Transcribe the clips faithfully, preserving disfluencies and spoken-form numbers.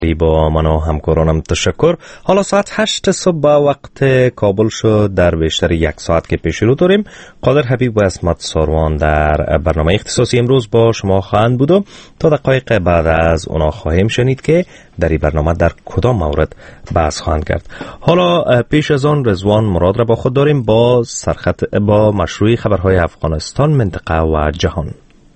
با من و همکارانم تشکر. حالا ساعت هشت صبح وقت کابل شد. در بیشتر یک ساعت که پیش رو داریم قادر حبیب و اسمت ساروان در برنامه اختصاصی امروز با شما خواهند بود و تا دقایق بعد از اونا خواهیم شنید که در این برنامه در کدام مورد بحث خواهند کرد. حالا پیش از آن رضوان مراد را با خود داریم با سرخط با مشروع خبرهای افغانستان، منطقه و جهان.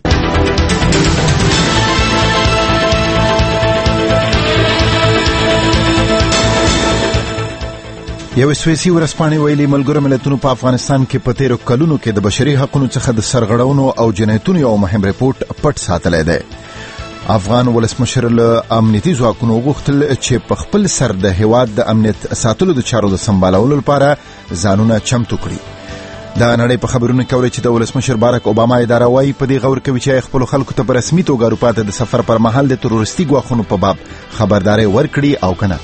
یو سویسي ورځپاڼې ویلي ملګرو ملتونو په افغانستان کې په تیرو کلونو کې د بشري حقوقو څخه د سرغړونو او جنایتونو یو مهم ریپورت پټ ساتلی دی. افغان ولسمشر له امنیتي ځواکونو وغوښتل چې په خپل سر د هیواد د امنیت ساتلو د چارو د سمبالولو لپاره ځانونه چمتو کړي. دا نړۍ په خبرونه کوي چې د ولسمشر باراک اوباما اداره وايي په دې غور کوي چې خپل خلکو ته په رسمي توګه اروپا ته د سفر پر مهال د تروریستي ګواښونو په باب خبرداري ورکړي او کنه.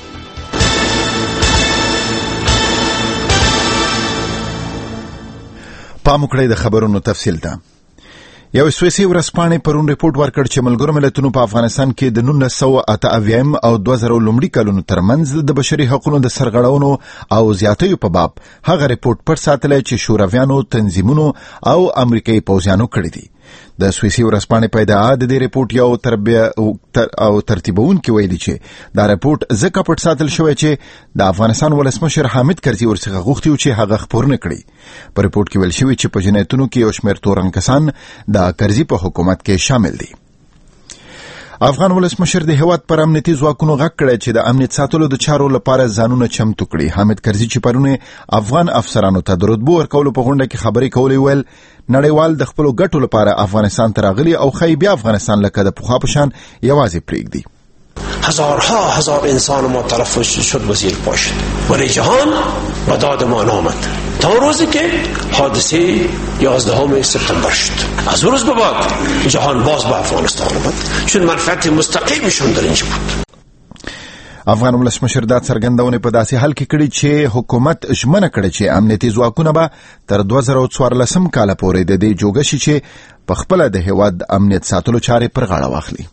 پام وکړئ د خبرونو تفصیل ته. یو سویسي ورځپاڼې پرون ریپورت ورکړ چې ملګرو ملتونو په افغانستان کې د نولس سوه اته اویا او دوه زره لومړي کلونو ترمنځ د بشري حقوقو د سرغړونو او زیاتیو په باب هغه ریپورت پټ ساتلی چې شورویانو، تنظیمونو او امریکایي پوځیانو کړی دی. د سویسي ورځپاڼې په ادعا د دې ریپورت یو تربیه او ترتیبونکي ویلي چې دا ریپورت ځکه پټ ساتل شوی چې د افغانستان ولسمشر حامد کرزي ورڅخه غوښتي و چې هغه خپرونه کړي. په ریپورت کې ویل شوی چې په جنایتونو کې یو شمېر تورن کسان د کرزي په حکومت کې شامل دي. افغان ولسمشر د هیواد پر امنیتي ځواکونو غږ کړی چې د امنیت ساتلو د چارو لپاره ځانونه چمتو کړي. حامد کرزي چې پرونه افغان افسرانو ته د رتبو ورکولو په غونډه کې خبرې کولې ویل نړیوال د خپلو ګټو لپاره افغانستان ته راغلي او ښایي بیا افغانستان لکه د پخوا په شان یوازې پرېږدي. هزارها هزار انسان ما طرف شد و زیر پا شد ولی جهان به داد ما نآمد تا روزی که حادثه یازدهم سپتامبر شد. از اون روز به بعد جهان باز به افغانستان آمد چون منفعت مستقیمشون در اینجا بود. افغان ولسمشر دا څرګندونه په داسې حال کې کړي چې حکومت ژمنه کړې چې امنیتي ځواکونه به تر دوه زره څوارلسم کال پورې د دې جوګه شي چې په خپل د هیواد امنیت ساتلو چارې پر غاړه واخلي.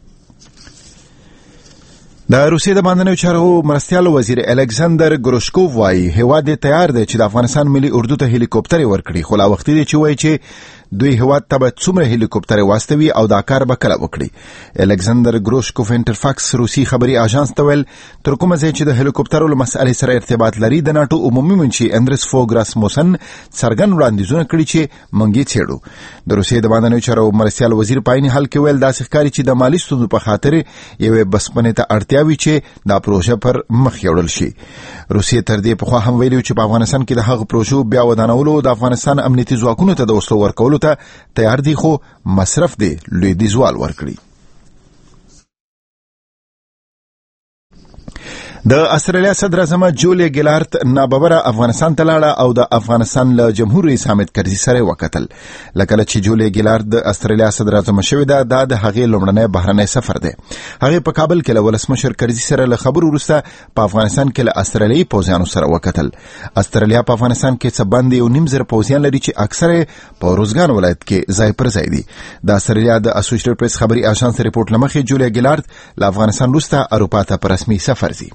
د روسیې د باندنیو چارو مرستیال وزیر الکساندر ګروشکوف وايي هیواد تیار دی چې د افغانستان ملي اردو ته هلیکوپټر ورکړي، خو لا وخت دی چې وایي چې دوی هیواد ته به څومره هلیکوپټر واستوي او دا کار به کله وکړي. الکساندر ګروشکوف انټرفاکس روسي خبري اژانس ته ویل تر کومه ځای چې د هلیکوپټرو له مسئلې سره ارتباط لري د ناتو عمومي منشي اندرس فوګ راسموسن څرګند وړاندیزونه کړي چې موږ یې څېړو. د روسیې د باندنیو چارو مرستیال وزیر په عین حال کې ویل داسې ښکاري چې د مالي ستونزو په خاطر یوې بسپنې ته اړتیا وي چې دا پروژه پر مخ یوړل شي. روسیې تر دې پخوا هم ویلي چې په افغانستان کې د هغه پروژو بیا ودانولو د افغانستان امنیتي ځواکونو ته د وسلو ورکولو ته تیار دي، خو مصرف دی لوی دیزوال ورکړي. د استرالیا صدر اعظم جولیا ګیلارد ناببره افغانستان ته لاړه او د افغانستان له جمهور رئیس حامد کرزي سره وکتل. لکه چې جولیا ګیلارد د استرالیا صدر اعظم شوې ده دا د هغې لومړنی بهرنی سفر دی. هغې په کابل کې له ولسمشر کرزي سره له خبرو وروسته په افغانستان کې له استرالیایي پوځیانو سره وکتل. استرالیا په افغانستان کې څه باندې یو نیم زره پوځیان لري چې اکثره په روزګان ولایت کې ځای پر ځای دي. د استرالیا د اسوسییټډ پریس خبري اژانس ریپورت لمخې جولیا ګیلارد له افغانستان وروسته اروپا ته په رسمي سفر ځي.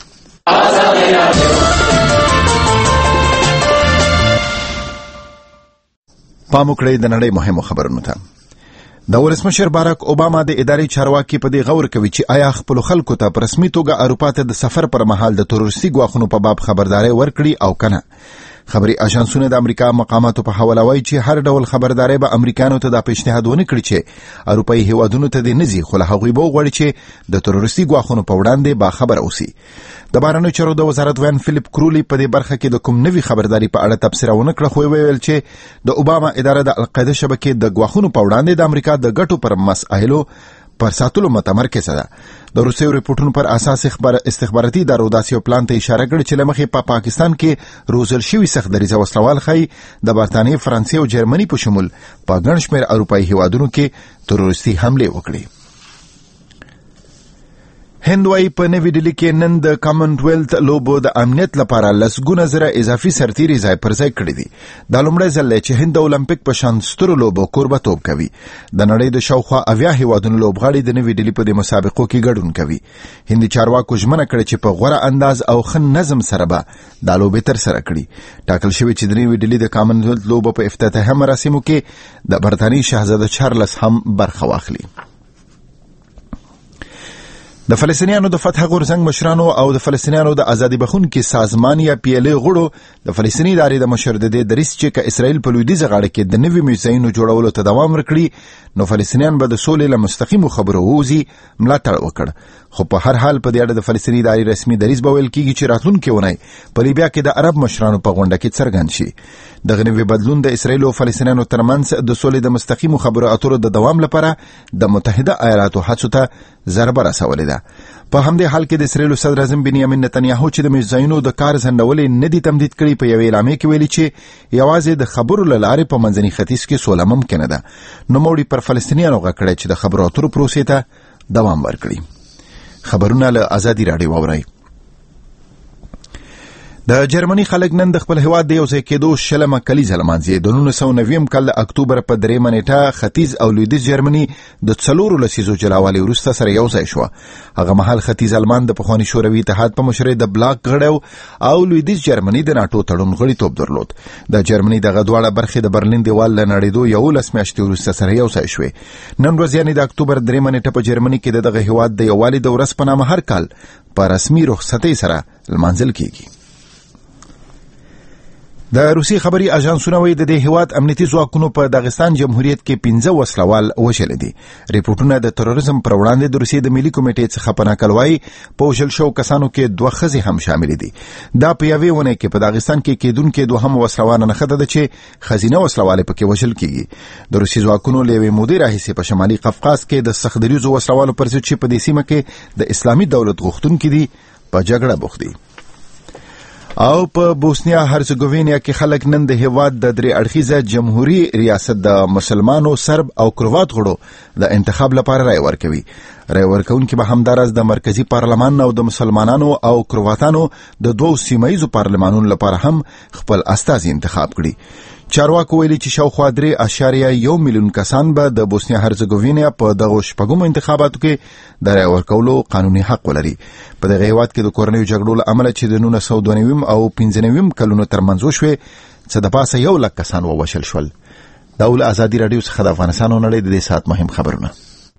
پام وکړئ د نړۍ مهمو خبرونو ته. د ولسمشر باراک اوباما د اداري چارواکي په دې غور کوي چې آیا خپل خلکو ته په رسمي توګه اروپا ته د سفر پر مهال د تروریستي ګواښونو په باب خبرداري ورکړي او کنه. خبري اژانسونه د امریکا مقاماتو په حواله وایي چې هر ډول خبرداري به امریکایانو ته د پیشنهاد ونه کړي چې اروپایي هیوادونو ته د نزي خو له هغوی به وغواړي چې د تروریستي ګواښونو په وړاندې با خبر اوسي. د بهرنیو چارو د وزارت وین فلیپ کرولی په دې برخه کې د کوم نوي خبرداري په اړه تبصره ونه کړه، خو ویل چې د اوباما اداره د القاعده شبکې د ګواښونو په وړاندې د امریکا د ګټو پر مسایلو پر ساتلو متمرکزه ده. د روسي ریپورتونو پر اساس استخباراتي ادارو داسې یو پلان ته اشاره کړې چې له مخې په پاکستان کې روزل شوي سخت دریځه وسلوال ښایي د برتانیې، فرانسې او جرمني په شمول په ګڼ شمېر اروپایي هیوادونو کې تروریستي حملې وکړي. هند وايي په نوې ډیلي کې نن د کامن ویلث لوبو د امنیت لپاره لسګونه زره اضافي سرتیري ځای پر ځای کړي دي. دا لومړی ځل دی چې هند د اولمپیک په شان سترو لوبو کوربهتوب کوي. د نړۍ د شاوخوا اویا هیوادونو لوبغاړي د نوې ډیلي په دې مسابقو کې ګډون کوي. هندي چارواکو ژمنه کړې چې په غوره انداز او ښه نظم سره به دا لوبې ترسره کړي. ټاکل شوی چې د نوې ډیلي د کامن ویلث لوبو په افتتاحي مراسمو کې د برتانیې شاهزاده چارلس هم برخه واخلي. د فلسطینیانو د فتح غورځنګ مشرانو او د فلسطینیانو د ازادي بخښونکي سازمان یا پی ال ای غړو د فلسطیني ادارې د مشر د دې دریځ چې که اسرائیل په لویدیځه غاړه کې د نوي میوزیمونو جوړولو ته دوام ورکړي نو فلسطینیان به د سولې له مستقیمو خبرو ووځي ملاتړ وکړ. خو په هر حال په دې اړه د فلسطیني ادارې رسمي دریځ به ویل کېږي چې راتلونکې اونۍ په لیبیا کې د عرب مشرانو په غونډه کې څرګند شي. دغه نوي بدلون د اسرائیل او فلسطینیانو ترمنځ د سولې د مستقیمو خبرو اترو د دوام لپاره د متحده ایالاتو هڅو ته ضربه رسولې ده. په همدې حال کې د اسرائیل صدر اعظم بنیامین نتنیاهو چې د میوزیمونو د کار ځنډولې نه دي تمدید کړي په یوې اعلامیه کې ویلي چې یوازې د خبرو له لارې په منځني ختیځ کې سوله ممکنه ده. نوموړي پر فلسطینیانو غږ کړی چې د خبرو اترو پروسې ته دوام ورکړي. خبرونه له ازادي راډیو واورئ. د جرمني خلک نن د خپل هیواد د یو ځای کېدو شلمه کلیزه لمانځي. د نولس سوه نوي کال د اکتوبر په درېیمه نیټه ختیځ او لویدیځ جرمني د څلورو لسیزو جلاوالي وروسته سره یو ځای شوه. هغه مهال ختیځ المان د پخواني شوروي اتحاد په مشرۍ د بلاک غړی او لویدیځ جرمني د ناټو تړون غړیتوب درلود. د جرمني دغه دواړه برخې د برلین دیوال له نړېدو یولس میاشتې وروسته سره یو ځای شوې. نن ورځ یعنې د اکتوبر درېیمه نیټه په جرمني کې د دغه هیواد د یووالي د ورځ په نامه هر کال په رسمي رخصتۍ سره لمانځل کېږي. د روسي خبري اژانسونه وایي د دې هیواد امنیتي ځواکونو په داغستان جمهوریت کې پنځه وسلوال وژلي دي. ریپورټونه د تروریزم پر وړاندې د روسیې د ملي کمیټې څخه په نقل وایي په وژل شوو کسانو کې دوه ښځې هم شامل دي. دا په یوې اونۍ کې په داغستان کې کېدونکې دوهم وسلوانه نښته ده چې ښځینه وسلوالې پکې وژل کېږي. د روسي ځواکونو له یوې مودې راهیسې په شمالي قفقاز کې د سخت دریځو وسلوالو پر ضد چې په دې سیمه کې د اسلامي دولت غوښتونکي دي په جګړه بوخت دي. او په بوسنیا هرزګوینیا کې خلک نن د هیواد د درې اړخیزه جمهوریت ریاست د مسلمانو سرب او کروات غړو د انتخاب لپاره رای ورکوي. رای ورکوونکي به همداراز د مرکزی پارلمان او د مسلمانانو او کرواتانو د دوو سیمایزو پارلمانونو لپاره هم خپل استازي انتخاب کړي. چارواکو ویلي چې شاوخوا درې اعشاریه یو میلیون کسان به د بوسنیا هرزګوینیا په دغو شپږمو انتخاباتو کې د رای ورکولو قانوني حق ولري. په دغه هیواد کې د کورنیو جګړو له امله چې د نولس سوه دوه نوي او پنځه نوي کلونو ترمنځ وشوې څه د پاسه یو لک کسان ووژل شول. دا ول ازادي رادیو څخه د افغانستان او نړۍ د دې ساعت مهم خبرونه.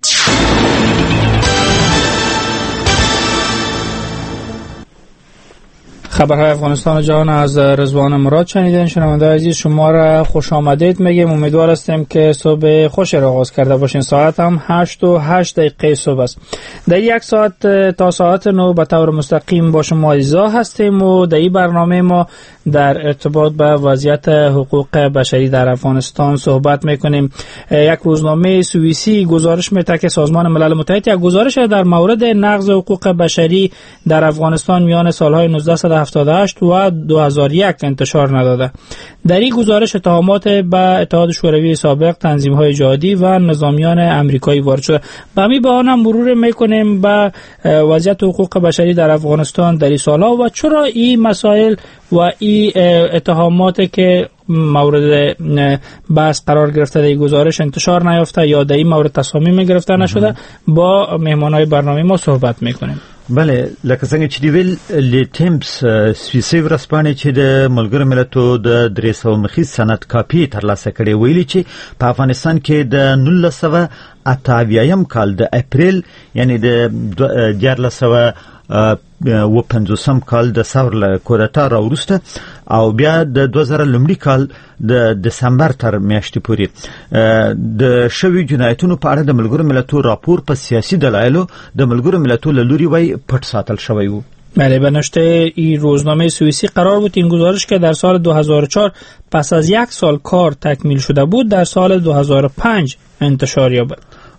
خبرهای افغانستان و جهان از رضوان مراد شنیدین. شنونده عزیز شما را خوش آمدید میگیم. امیدوار هستیم که صبح خوش را آغاز کرده باشین. ساعت هم هشت و هشت دقیقه صبح است. در یک ساعت تا ساعت نو به طور مستقیم با شما ایزا هستیم و در این برنامه ما در ارتباط به وضعیت حقوق بشری در افغانستان صحبت میکنیم. یک روزنامه سوئیسی گزارش میده که سازمان ملل متحد یک گزارش در مورد نقض حقوق بشری در افغانستان میان سالهای نوزده هفتاد و هشت و دو هزار و یک انتشار نداده. در این گزارش اتهامات به اتحاد شوروی سابق، تنظیم‌های جهادی و نظامیان آمریکایی وارد شده. به همین بهانه مرور میکنیم به وضعیت حقوق بشری در افغانستان در این سالها و چرا این مسائل و این اتهامات که مورد بحث قرار گرفته در این گزارش انتشار نیافته یا در این مورد تصامیم گرفته نشده با مهمانای برنامه ما صحبت میکنیم. بله، لکه څنګه چې دی ویل لیټمپس سویسي ورځپاڼې چې د ملګرو ملتونو د درې سوه مخیز سند کاپي ترلاسه کړې ویلي چې په افغانستان کې د نولس سوه اته اویایم کال د اپریل یعنی د دیارلس سوه و پنځوسم کال د ثور له کودتا راوروسته او بیا د دوه زره لومړي کال د دسمبر تر میاشتې پورې د شوي جنایتونو په اړه د ملګرو ملتونو راپور په سیاسي دلایلو د ملګرو ملتونو له لوري وای پټ ساتل شوی و. بله، به نشته این روزنامه سوئیسی قرار بود این گزارش که در سال دو هزار و چهار پس از یک سال کار تکمیل شده بود در سال دو هزار و پنج انتشار یابد.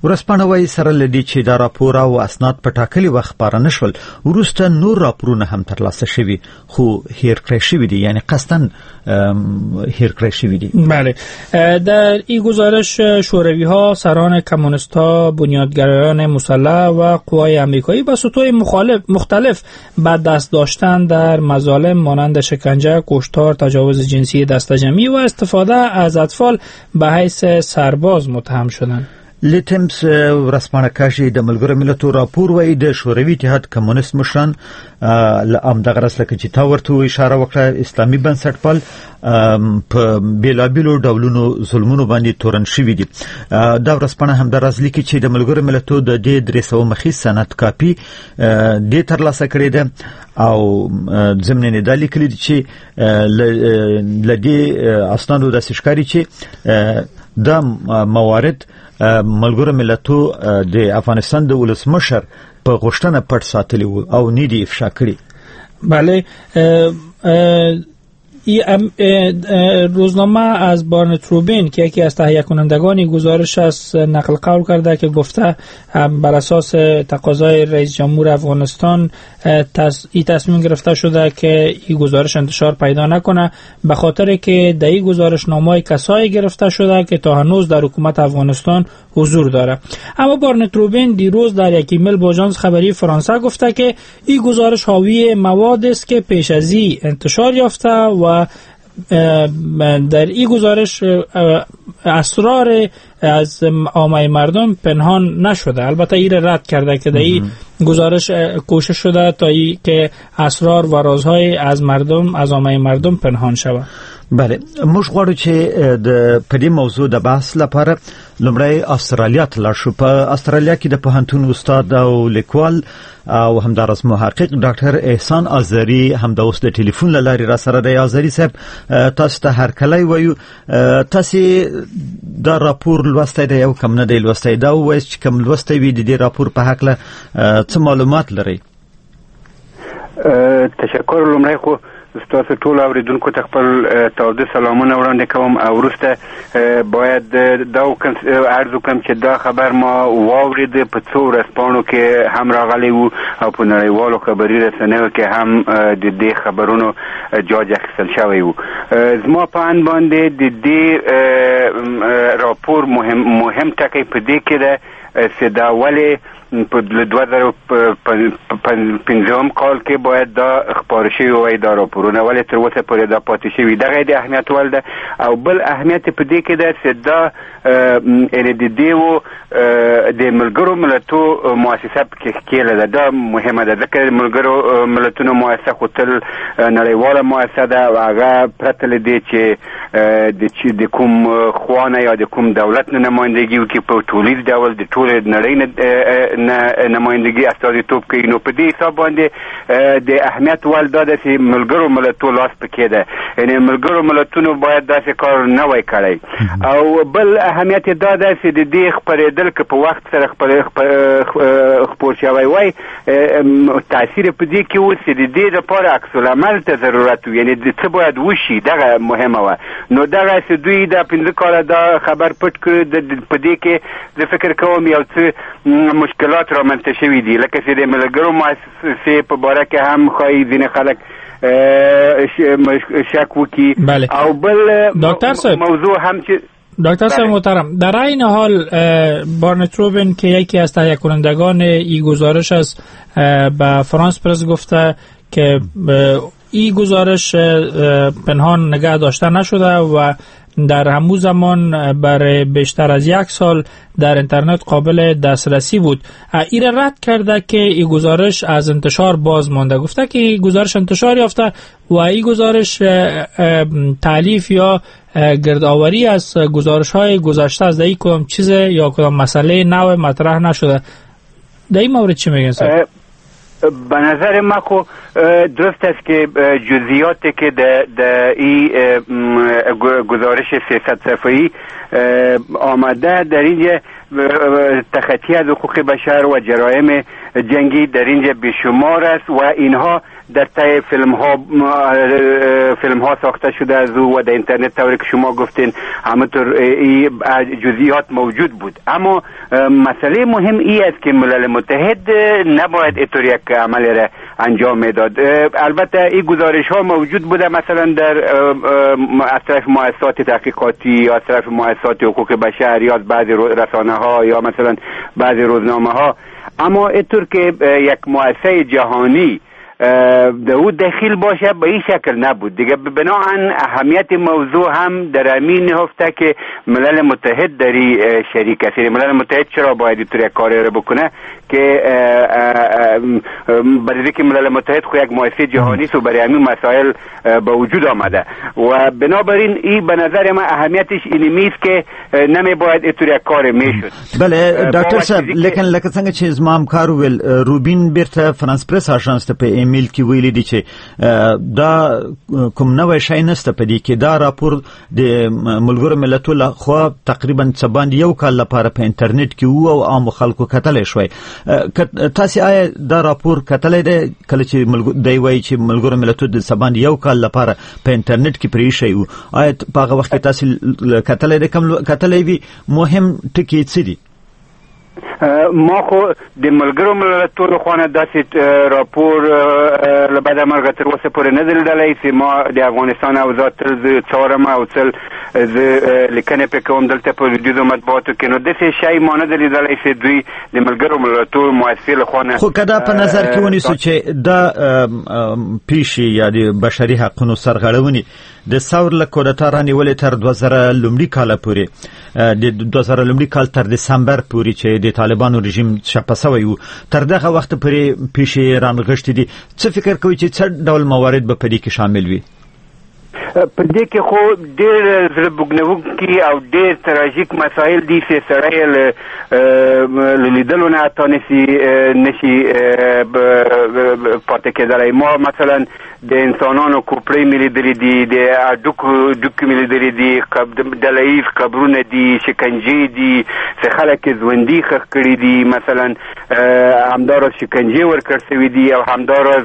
ورسپانه وایي سره لدی چې دا راپور او اسناد په ټاکلي وخت خپاره نشول وروسته نور راپورونه هم ترلاسه شوي خو هیر کړی شوي دي یعنی قصداً هیر کړی شوي دي. بله در این گزارش شوروی ها سران کمونیست ها بنیادگرایان مسلح و قوای آمریکایی با سطوح مخالف مختلف بعد دست داشتن در مظالم مانند شکنجه، کشتار، تجاوز جنسی دسته‌جمعی و استفاده از اطفال به حیث سرباز متهم شدند. لیتمس ورسپانه کاشي د ملګرو ملتونو راپور وایي د شوروي اتحاد کمونیست مشران ام دغه رسله چې تا ورته اشاره وکړه اسلامي بنسټپال په بیلابیلو ډولونو ظلمونو باندې تورن شوي دي. دا ورسپانه هم د رازلیکي چې د ملګرو ملتونو د دې درې سوه مخیز سند کاپي د ترلاسه کړې ده او ضمن نه د لیکلي چې لدی اسنادو د سشکاري چې د موارد ملګرو ملتونو د افغانستان د ولسمشر په غوښتنه پټ ساتلی وو او نه دی افشا کړی. بله روزنامه از بارنت روبین که یکی از تهیه کنندگان گزارش است نقل قول کرده که گفته بر اساس تقاضای رئیس جمهور افغانستان این تصمیم گرفته شده که این گزارش انتشار پیدا نکنه به خاطر که در این گزارش نامه‌های کسایی گرفته شده که تا هنوز در حکومت افغانستان حضور داره. اما بارنت روبین دیروز در یک ایمیل با آژانس خبری فرانسه گفته که این گزارش حاوی مواد است که پیش از این انتشار یافته و در این گزارش اسرار از عامه مردم پنهان نشده. البته این رد کرده که در این گزارش کوشش شده تا ای که اسرار و رازهای از مردم از عامه مردم پنهان شود. بله موږ غواړو چې د پدې موضوع د بحث لپاره لومړی استرالیا ته لاړ شو. په استرالیا کې د پوهنتون استاد او لیکوال او همدارس محقق ډاکټر احسان آذری هم د اوس د ټلیفون له لارې را سره دی. آذری صاحب تاسو ته هرکلی وایو. تاسو دا راپور لوستی دی او کم نه دی لوستی؟ دا ووایئ چې کم لوستی وي د دې راپور په هکله څه معلومات لرئ؟ تشکر. لومړی خو ستاسو ټول اوریدونکو ته خپل تاوده سلامونه وړاندې کوم او وروسته باید دا عرض وکړم چې دا خبر ما واورید په څو ورځپاڼو کې هم راغلی وو او په نړیوالو خبري رسنیو کې هم د دې خبرونو جاج اخیستل شوی وو. زما په اند باندې د دې راپور مهم مهم ټکی په دې کې ده چې دا ولې په دوه زره پنځم کال کې باید دا خبر شوی وای دا راپورونه ولې تر اوسه پورې دا پاتې شوی. دغه د اهمیت ول ده او بل اهمیت په دې کې ده چې دا ان د دیو د ملګرو ملتونو مؤسسه کې کېله ده. دا مهمه ده ځکه ملګرو ملتونو مؤسسه خو تل نړیواله مؤسسه ده او هغه پرته لدی چې د چې د کوم خوانه یا د کوم دولت نه نمائندګي وکړي په ټولیز ډول د ټول نړۍ نه نمائندګي استازیتوب کوي. نو په دې حساب باندې د اهمیت ول دا د ملګرو ملتونو لاس پکې ده. یعنی ملګرو ملتونو باید داسې کار نه وای کړی. او بل اهمیت دا ده چې د دې خبرېدل که په وخت سره خبر شوی وای تاثیر په دې کې و چې د دې لپاره عکس العمل ته ضرورت و. یعنی د څه باید وشي دغه مهمه وه. نو دغه چې دوی دا پنځه کاله دا خبر پټ کړ په دې کې زه فکر کوم یو څه مشکلات رامنځته شوي دي لکه چې د ملګرو مؤسسې په باره کې هم ښایي ځینې خلک شک وکړي. او بل موضوع هم چې دکتر صاحب محترم در این حال بارنت روبین که یکی از تهیه کنندگان این گزارش است به فرانس پرس گفته که این گزارش پنهان نگه داشته نشده و در همون زمان برای بیشتر از یک سال در اینترنت قابل دسترسی بود. این رد کرده که این گزارش از انتشار باز مانده. گفته که این گزارش انتشار یافته و این گزارش تالیف یا گردآوری از گزارش‌های گذشته از این کدام چیز یا کدام مسئله نو مطرح نشده. در این مورد چی میگن صاحب؟ به نظر ما خو درست است که جزئیاتی که در این گزارش سیصد صفحه‌ای آمده در اینجا تخطی از حقوق بشر و جرایم جنگی در اینجا بیشمار است و اینها در طی فیلم ها فیلم ها ساخته شده از او و در اینترنت طوری که شما گفتین همونطور جزئیات موجود بود. اما مسئله مهم ای است که ملل متحد نباید اینطور یک عمل را انجام میداد. البته این گزارش ها موجود بوده مثلا در از طرف مؤسسات تحقیقاتی یا از طرف مؤسسات حقوق بشر یا از بعضی رسانه ها یا مثلا بعضی روزنامه ها، اما اینطور که یک مؤسسه جهانی در او دخیل باشه به این شکل نبود دیگه. بنابراین اهمیت موضوع هم در همین نهفته که ملل متحد در این شریک است. ملل متحد چرا باید اینطور یک کاری رو بکنه که برای که ملل متحد خود یک مؤسسه جهانی است و برای همین مسائل به وجود آمده و بنابراین این به نظر من اهمیتش اینمی است که نمی باید اینطور یک کار میشد. بله دکتر صاحب، لیکن لکه څنګه چې زما همکار ویل روبین بیرته فرانس پریس آژانس ته په ایمیل کې ویلي دي چې دا کوم نوې شی نشته په دې کې. دا راپور د ملګرو ملتونو لخوا تقریبا څه باندې یو کال لپاره په انټرنیټ کې وو او عام خلکو کتلی شوی. تاسو آیا دا راپور کتلی دی کله چې دی وایي چې ملګرو ملتونو د څه باندې یو کال لپاره په انټرنیټ کې پرې ایښی وو؟ آیا په هغه وخت کې تاسو کتلی دی؟ کوم کتلی وي؟ مهم ټکي څه دي؟ ما خو د ملګرو ملتونو خونه داسې راپور له بعد مرګ تر اوسه پورې نه دی لیدلی چې ما د افغانستان اوضاع تل زه څارم او تل زه لیکنې پرې کوم دلته په لویدیځو مطبوعاتو کې، نو داسې شی ما نه دی لیدلی چې دوی د ملګرو ملتونو مؤسسې له خونه. خو که دا په نظر کې ونیسو چې دا پیښې یا د بشري حقونو سرغړونې د ثور له کودتا رانیولې تر دوه زره لومړي کاله پورې د دوه زره لومړي کال تر دسمبر پورې چې د طالبانو رژیم چپه سوی و، تر دغه وخت پورې پیښې رانغښتې دي. څه فکر کوئ چې څه ډول موارد به په دې کې شامل وي؟ په دې کې خو ډېر زړه بوږنونکي او ډېر تراژیک مسایل دي چې سړی له لیدلو نه حتی نشي نشي پاتې کېدلی. ما مثلا د انسانانو کوپړۍ مې لیدلې دي، د هډوکو ډوکې مې لیدلې دي، ډله ییز قبرونه دي، شکنجې دي چې خلک یې ژوندي ښخ کړي دي، مثلا همداراز شکنجې ورکړل شوي دي او همداراز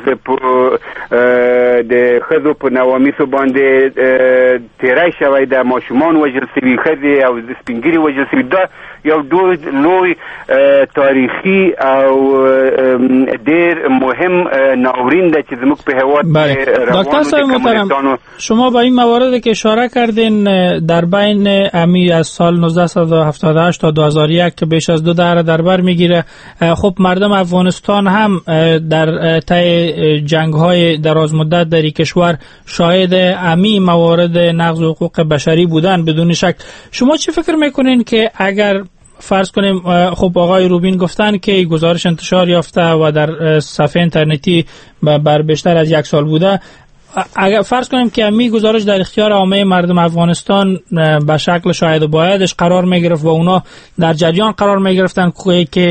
د ښځو په نوامیسو باندې تیری شوی ده، ماشومان وژل شوي، ښځې او سپینګیري وژل شوي. دا یو لوی تاریخي او ډېر مهم ناورین ده چې زموږ په هېواد دکتر صاحب محترم، شما با این موارد که اشاره کردین در بین امی از سال نوزده هفتاد و هشت تا دو هزار و یک که بیش از دو دهه در بر میگیره، خب مردم افغانستان هم در طی جنگ‌های دراز مدت در این کشور شاهد امی موارد نقض حقوق بشری بودن بدون شک. شما چی فکر میکنین که اگر فرض کنیم، خب آقای روبین گفتن که گزارش انتشار یافته و در صفحه اینترنتی بر بیشتر از یک سال بوده، اگر فرض کنیم که می گزارش در اختیار عامه مردم افغانستان به شکل شاهد و بایدش قرار می گرفت و اونا در جریان قرار می گرفتن که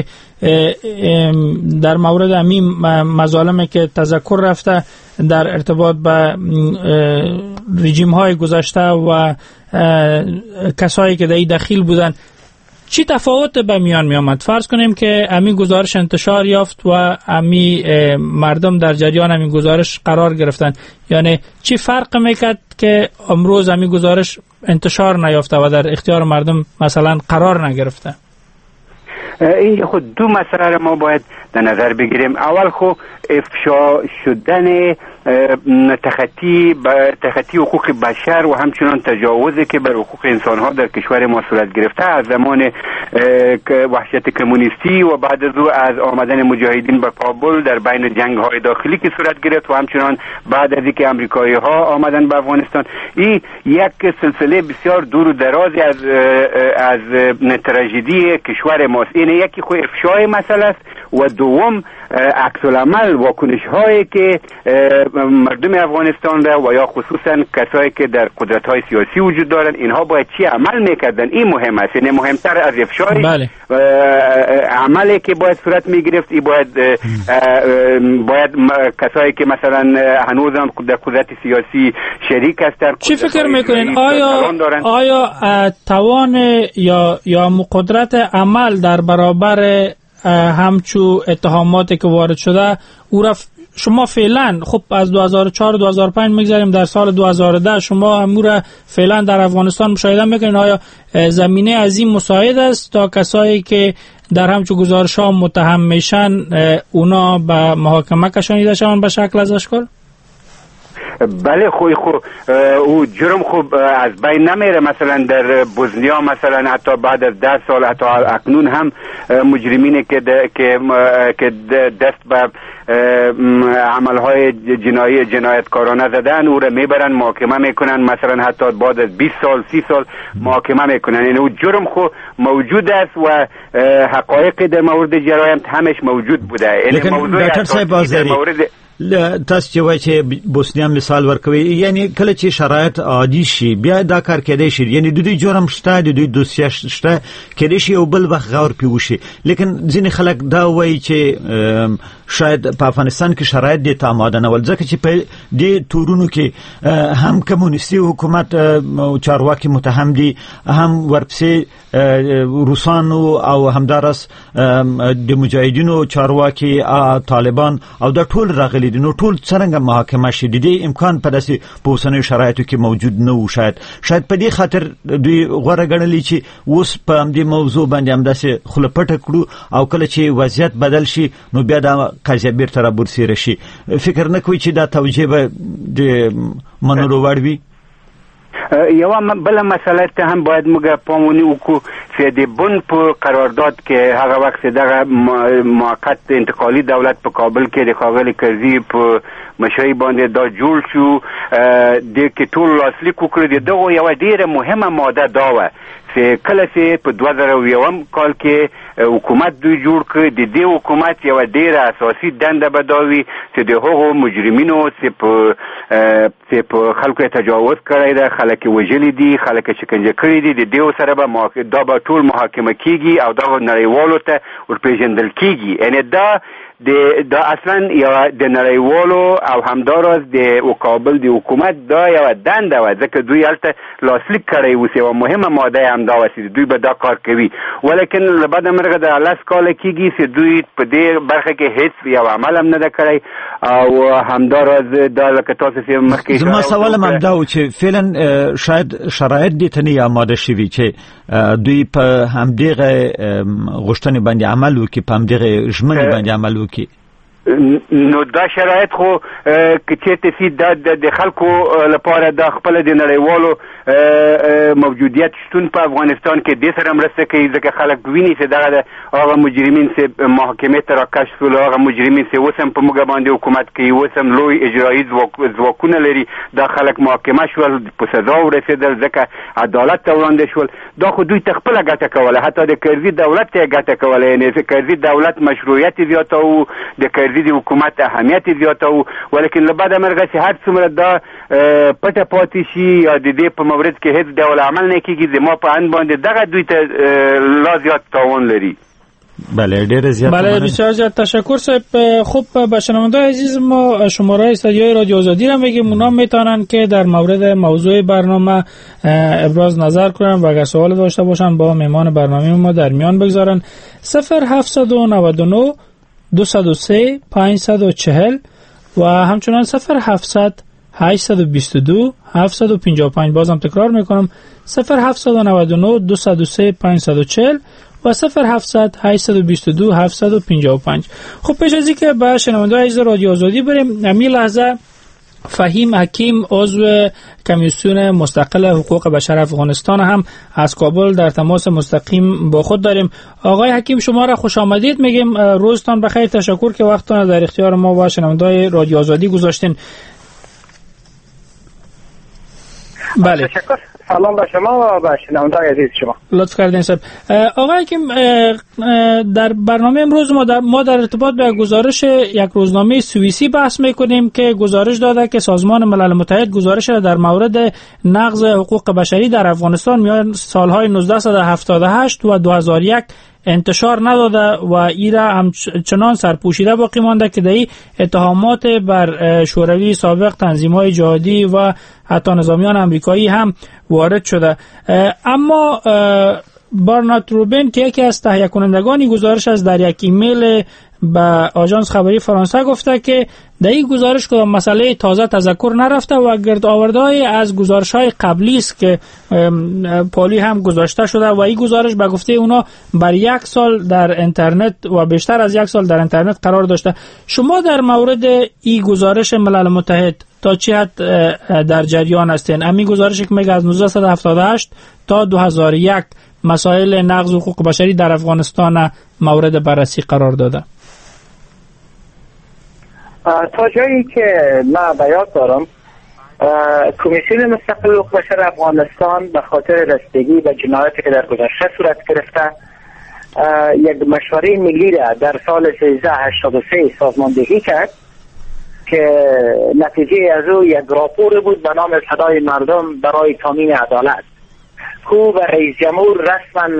در مورد همین مظالمی که تذکر رفته در ارتباط با رژیم های گذشته و کسایی که در این دخیل بودن، چی تفاوت به میان می آمد؟ فرض کنیم که امی گزارش انتشار یافت و امی مردم در جریان امی گزارش قرار گرفتن، یعنی چی فرق میکرد که امروز امی گزارش انتشار نیافته و در اختیار مردم مثلا قرار نگرفته؟ این خود دو مسئله را ما باید در نظر بگیریم. اول خو افشا شدن تخطی تخطی حقوق بشر و همچنان تجاوزی که بر حقوق انسان ها در کشور ما صورت گرفته از زمان وحشت کمونیستی و بعد از او از آمدن مجاهدین به کابل در بین جنگ های داخلی که صورت گرفت و همچنان بعد از اینکه امریکایی ها آمدن به افغانستان، این یک سلسله بسیار دور و درازی از از تراژدی کشور ماست. این یکی خو افشای مسئله است و دوم عکس العمل واکنش هایی که مردم افغانستان را و یا خصوصا کسایی که در قدرت های سیاسی وجود دارن اینها باید چی عمل میکردن، این مهم است. یعنی مهمتر از افشای بله. عملی که باید صورت میگرفت، این باید باید کسایی که مثلا هنوز هم در قدرت سیاسی شریک هستن. چی فکر میکنین؟ آیا آیا توان یا یا قدرت عمل در برابر همچو اتهاماتی که وارد شده او را شما فعلا، خب از دو هزار و چهار دو هزار و پنج میگذاریم، در سال دو هزار و ده شما امور را فعلا در افغانستان مشاهده میکنین، آیا زمینه از این مساعد است تا کسایی که در همچو گزارش ها متهم میشن اونا به محاکمه کشانیده شوند به شکل از اشکال؟ بله خوی خو او جرم خوب از بین نمیره. مثلا در بوسنیا مثلا حتی بعد از ده سال حتی اکنون هم مجرمینی که که که دست به عملهای جنایی جنایتکارانه زدن او را میبرن محاکمه میکنن، مثلا حتی بعد از بیست سال سی سال محاکمه میکنن. یعنی او جرم خو موجود است و حقایق در مورد جرایم همش موجود بوده. یعنی موضوع تاسو چې وایي چې بوسنیا مثال ورکوي، یعنی کله چې شرایط عادي شي بیا دا کار کېدای شي، یعنی د دوی جرم شته، د دوی دوسیه شته، کېدای شي یو بل وخت غور پې وشي. لیکن ځینې خلک دا وایي چې شاید په افغانستان کې شرایط دې ته آماده نه ول، ځکه چې په دې تورونو کې هم کمونیستي حکومت چارواکي متهم دي، هم ورپسې روسانو او همدارس د مجاهدینو چارواکي طالبان او دا ټول راغلي دي. نو ټول څنګه محاکمه شي؟ د دې امکان په داسې په اوسنیو شرایطو کې موجود نه و. شاید شاید په دې خاطر دوی غوره ګڼلي چې اوس په همدې موضوع باندې همداسې خوله پټه کړو او کله چې وضعیت بدل شي نو بیا دا قضیه بیرته رابرسېره شي. فکر نه کوئ چې دا توجیه به د منلو وړ وي؟ یو بل مسئله ته هم باید موږ پامونی وکړو چې د بن په قرارداد کې هغه وخت دغه موقت انتقالي دولت په کابل کې د ښاغلي کرزي په مشرۍ باندې دا جوړ شو، د کې ټول لاسلیک وکړو. د دغه یوه ډېره مهمه ماده دا وه چې کله چې په دوه زره او یوم کال کې حکومت دوی جوړ کړ، د دې حکومت یوه ډېره اساسي دنده به دا وي چې د هغو مجرمینو چې په چې په خلکو یې تجاوز کړی ده، خلک یې وژلي دي، خلک یې شکنجه کړي دي، د دې سره به دا به ټول محاکمه کیږي او دا نړیوالو ته ورپېژندل کیږي. یعنی دا د دا اصلا یو د نړیوالو او همداراز د کابل د حکومت دا یو دنده و، ځکه دوی هلته لاسلیک کړی و چې یوه مهمه ماده هم دا وه چې دوی به دا کار کوي. ولیکن له بده مرغه د لس کاله کېږي چې دوی په دې برخه کې هیڅ یو عمل هم نه ده کړی او همداراز دا لکه تاسو چې مخکې زما سوال هم همدا و چې فعلا شاید شرایط دې ته نه آماده شوي چې دوی په همدغه غوښتنې باندې عمل وکړي، په همدغه ژمنې باندې عمل وکړي. نو دا شرایط خو که چېرته سي د خلکو لپاره دا خپله د نړیوالو موجودیت شتون په افغانستان کې دې سره مرسته کوي، ځکه خلک ویني چې دغه د هغه مجرمین چې محاکمې ته راکش شول، هغه مجرمین چې اوس هم په موږ باندې حکومت کوي، اوس هم لوی اجرایي ځواکونه لري، دا خلک محاکمه شول، په سزا ورسېدل ځکه عدالت ته وړاندې شول. دا خو دوی ته خپله ګټه کوله، حتی د کرزي دولت ته یې ګټه کوله. یعنې د کرزي دولت مشروعیت یې زیاتوه، د کرزي د حکومت اهمیت یې زیاتوه. ولیکن له بده مرغه چې هر څومره دا پټه پاتې شي یا د دې په مورد کې هیڅ ډول عمل نه کېږي، زما په اند باندې دغه دوی ته لا زیات تاوان لري. بله ډیر زیات. بله بسیار زیاد تشکر صاحب. خب به شنونده‌های عزیز ما شماره استودیوی رادیو آزادی را میگیم، اونا میتونن که در مورد موضوع برنامه ابراز نظر کنن و اگر سوال داشته باشن با مهمان برنامه ما در میان بگذارن. صفر هفت نه نه دو صفر سه پنج چهار و همچنان صفر هفتصد هشت دو دو هفت پنج پنج. بازم تکرار میکنم صفر هفت نه نه دو صفر سه پنج چهار و صفر هفتصد هشت دو دو هفت پنج پنج. خب پیش از اینکه به شنونده‌های عزیز رادیو آزادی بریم، همین لحظه فهیم حکیم عضو کمیسیون مستقل حقوق بشر افغانستان هم از کابل در تماس مستقیم با خود داریم. آقای حکیم شما را خوش آمدید میگیم، روزتان بخیر، تشکر که وقتتان در اختیار ما و شنونده‌های رادیو آزادی گذاشتین. بله تشکر سلام به شما و به شنوندگان عزیز شما. لطف کردین صاحب. آقای حکیم، در برنامه امروز ما در ما در ارتباط به گزارش یک روزنامه سوئیسی بحث میکنیم که گزارش داده که سازمان ملل متحد گزارش در مورد نقض حقوق بشری در افغانستان میان سالهای نوزده هفتاد و هشت و دو هزار و یک انتشار نداده و ایرا همچنان سرپوشیده باقی مانده که در اتهامات بر شوروی سابق، تنظیم‌های جهادی و حتی نظامیان امریکایی هم وارد شده. اما بارنارد روبین که یکی از تهیه کنندگان گزارش از در یک ایمیل به آژانس خبری فرانسه گفته که در این گزارش کدام مسئله تازه تذکر نرفته و گرد آوردهای از گزارش‌های قبلی است که پالی هم گذاشته شده و این گزارش به گفته اونا بر یک سال در اینترنت و بیشتر از یک سال در اینترنت قرار داشته. شما در مورد این گزارش ملل متحد تا چه حد در جریان هستین؟ همین گزارشی که میگه از نوزده هفتاد و هشت تا دو هزار و یک مسائل نقض حقوق بشری در افغانستان مورد بررسی قرار داده. تا جایی که من به یاد دارم، کمیسیون مستقل حقوق بشر افغانستان به خاطر رسیدگی به جنایاتی که در گذشته صورت گرفته یک مشوره ملی را در سال سیزده هشتاد و سه سازماندهی کرد که نتیجه از او یک راپور بود به نام صدای مردم برای تامین عدالت که به رئیس جمهور رسما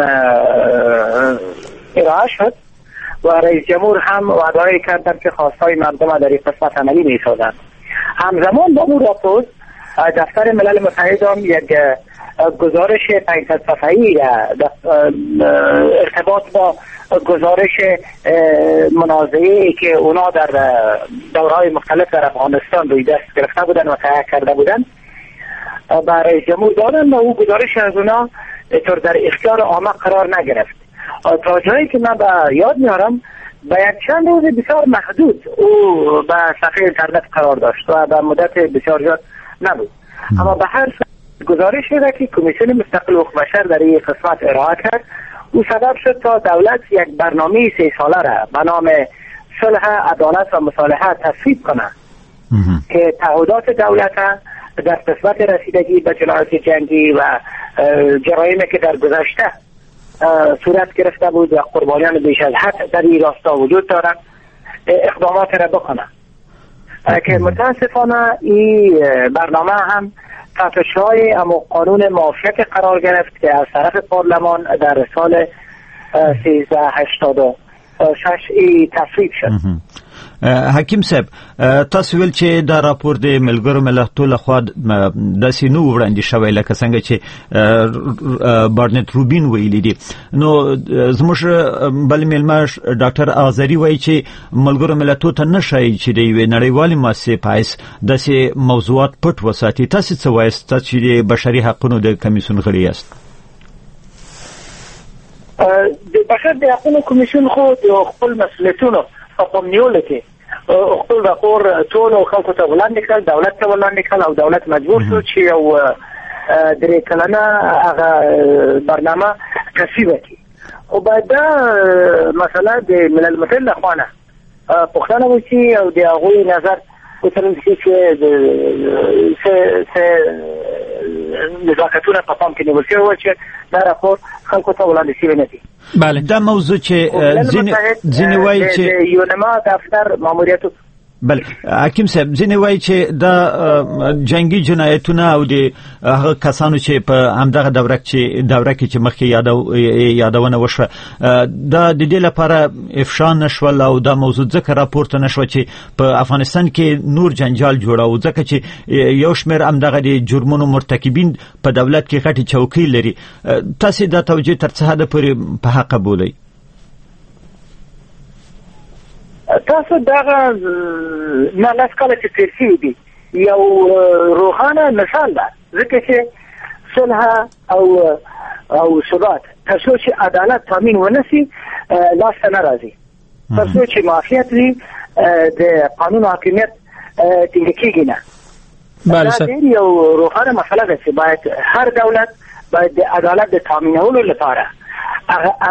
ارائه شد و رئیس جمهور هم وعده کردند که خواستهای مردم در این قسمت عملی می‌سازند. همزمان با اون راپور دفتر ملل متحد هم یک گزارش پانصد صفحه‌ای ارتباط با گزارش منازعه‌ای که اونا در دوره‌های مختلف در افغانستان روی دست گرفته بودن و تهیه کرده بودن برای رئیس جمهور دادن و او گزارش از اونا طور در اختیار عامه قرار نگرفت. تا جایی که من به یاد میارم به یک چند روز بسیار محدود او به صفحه اینترنت قرار داشت و به مدت بسیار زیاد نبود. اما به هر گزارش را که کمیسیون مستقل حقوق بشر در این قسمت ارائه کرد، او سبب شد تا دولت یک برنامه سه ساله را به نام صلح، عدالت و مصالحه تصویب کنه که تعهدات دولت در قسمت رسیدگی به جنایات جنگی و جرایمی که در گذشته صورت گرفته بود و قربانیان بیش از حد در این راستا وجود دارند اقدامات را بکنه که متاسفانه این برنامه هم تحت شعاع اما قانون موافق قرار گرفت که از طرف پارلمان در سال سیزده هشتاد و شش ای تصویب شد. حکیم صاحب، تاسو ویل چې دا راپور د ملګرو ملتونو لخوا داسې نو وړاندې شوی لکه څنګه چې بارنت روبین ویلي دي، نو زموږ بل میلمه ډاکټر آذری وایي چې ملګرو ملتونو ته نشي چې د یوې نړیوالې مؤسسې په حیث داسې موضوعات پټ وساتي. تاسو څه وایاست چې د بشري حقوقو د کمیسیون غړي یاست؟ د بشر د حقوقو کمیسیون خو د خپل مسؤلیتونو په نیولو کې خپل راپور ټول خلکو ته وړاندې کړ، دولت ته وړاندې کړ او دولت مجبور شو چې یو درې کلنه هغه برنامه تصویب کړي. خو باید دا مسله د ملل متحد لخوا نه پوښتنه وشي او د هغوی نظر وکړل شي چې څه نزاکتونه په پام کې نیول شوي وو چې دا راپور خلکو ته وړاندې شوی نه دي. بله، دا موضوع چې ځینې وایي چې یونما دفتر ماموریت. بله حکیم صاحب، ځینې وایي چې دا جنگي جنایتونه او د هغه کسانو چې په همدغه دوره کې دوره کې چې مخکې یادونه وشوه دا د دې لپاره افشا نشول او دا موضوع ځکه راپورته نشوه چې په افغانستان کې نور جنجال جوړاو، ځکه چې یو شمېر همدغه د جرمونو مرتکبین په دولت کې غټې چوکۍ لري. تاسې دا توجیه تر څه حده پورې په حقه بولئ؟ تاسو دغه نه لاس کله چې تیر شوي دي یو روښانه مثال ده، ځکه چې صلح او او ثبات تر څو چې عدالت تامین ونسي لاسته نه راځي، تر څو چې معافیت وي د قانون حاکمیت ټینګ کېږي نه. بله دا ډېر یو روښانه مسله ده چې باید هر دولت باید د عدالت د تامینولو لپاره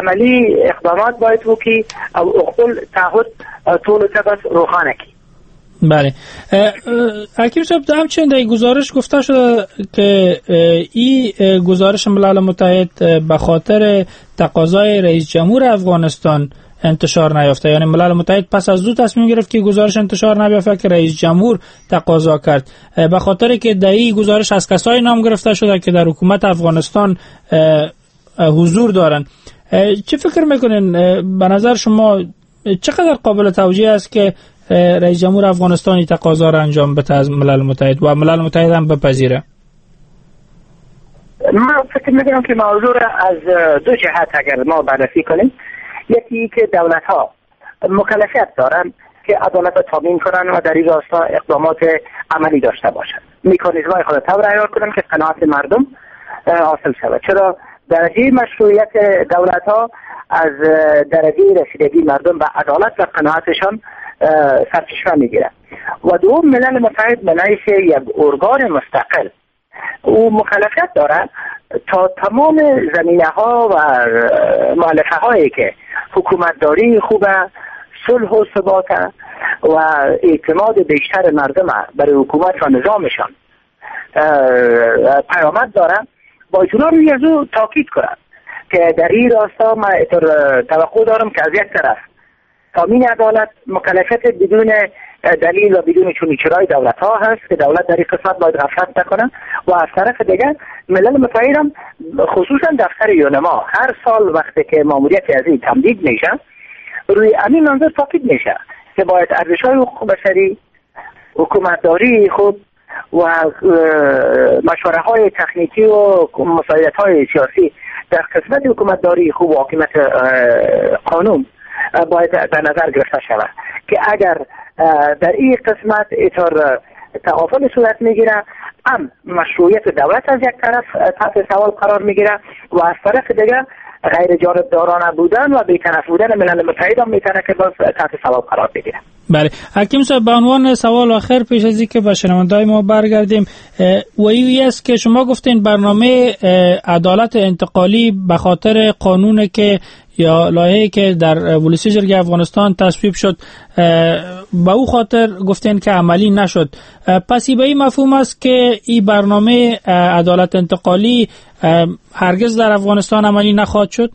عملی اقدامات باید وکړي او خپل تعهد ټول ته بس روښانه کړي. بله. حکیم صاحب همچنین در گزارش گفته شده که این گزارش ملل متحد به خاطر تقاضای رئیس جمهور افغانستان انتشار نیافته، یعنی ملل متحد پس از دو تصمیم گرفت که گزارش انتشار نیافته که رئیس جمهور تقاضا کرد، به خاطر که در این گزارش از کسایی نام گرفته شده که در حکومت افغانستان حضور دارن. چه فکر میکنین به نظر شما چقدر قابل توجیه است که رئیس جمهور افغانستانی تقاضا را انجام بده از ملل متحد و ملل متحد هم بپذیره؟ من فکر میکنم که موضوع را از دو جهت اگر ما بررسی کنیم، یکی که دولت ها مکلفیت دارند که عدالت را تامین کنند و در این راستا اقدامات عملی داشته باشند، مکانیزم های خود طور عیار کنند که قناعت مردم حاصل شود. چرا درجه مشروعیت دولت ها از درجه رسیدگی مردم به عدالت و قناعتشان سرچشمه میگیره. و دوم، ملل متحد منعیش یک ارگان مستقل او مکلفیت داره تا تمام زمینه ها و مؤلفه هایی که حکومتداری خوبه، صلح و ثبات و اعتماد بیشتر مردم برای حکومت و نظامشان پیامد داره، با اینا روی از او تاکید کنند که در این راستا من توقع دارم که از یک طرف تامین عدالت مکلفیت بدون دلیل و بدون چونیچرای دولت ها هست که دولت در این قسمت باید غفلت نکنه، و از طرف دیگر ملل متحد هم خصوصا دفتر یونما هر سال وقتی که ماموریت از این تمدید میشه روی همین منظور تاکید میشه که باید ارزش های حقوق بشری، حکومتداری خوب و مشوره های تکنیکی و مساعدت های سیاسی در قسمت حکومتداری خوب و حاکمیت قانون باید در نظر گرفته شود که اگر در این قسمت اطار تعافل صورت میگیره، هم مشروعیت دولت از یک طرف تحت سوال قرار میگیره و از طرف دیگر غیر جانبدارانه بودن و بی‌طرف بودن ملل متحد هم میتونه که باز تحت سوال قرار بگیره. بله حکیم صاحب، به عنوان سوال آخر پیش از اینکه به شنونده‌های ما برگردیم، و این است که شما گفتین برنامه عدالت انتقالی به خاطر قانون که یا لایحه‌ای که در پلیس جرگه افغانستان تصویب شد به او خاطر گفتین که عملی نشد، پس به این مفهوم است که این برنامه عدالت انتقالی هرگز در افغانستان عملی نخواهد شد؟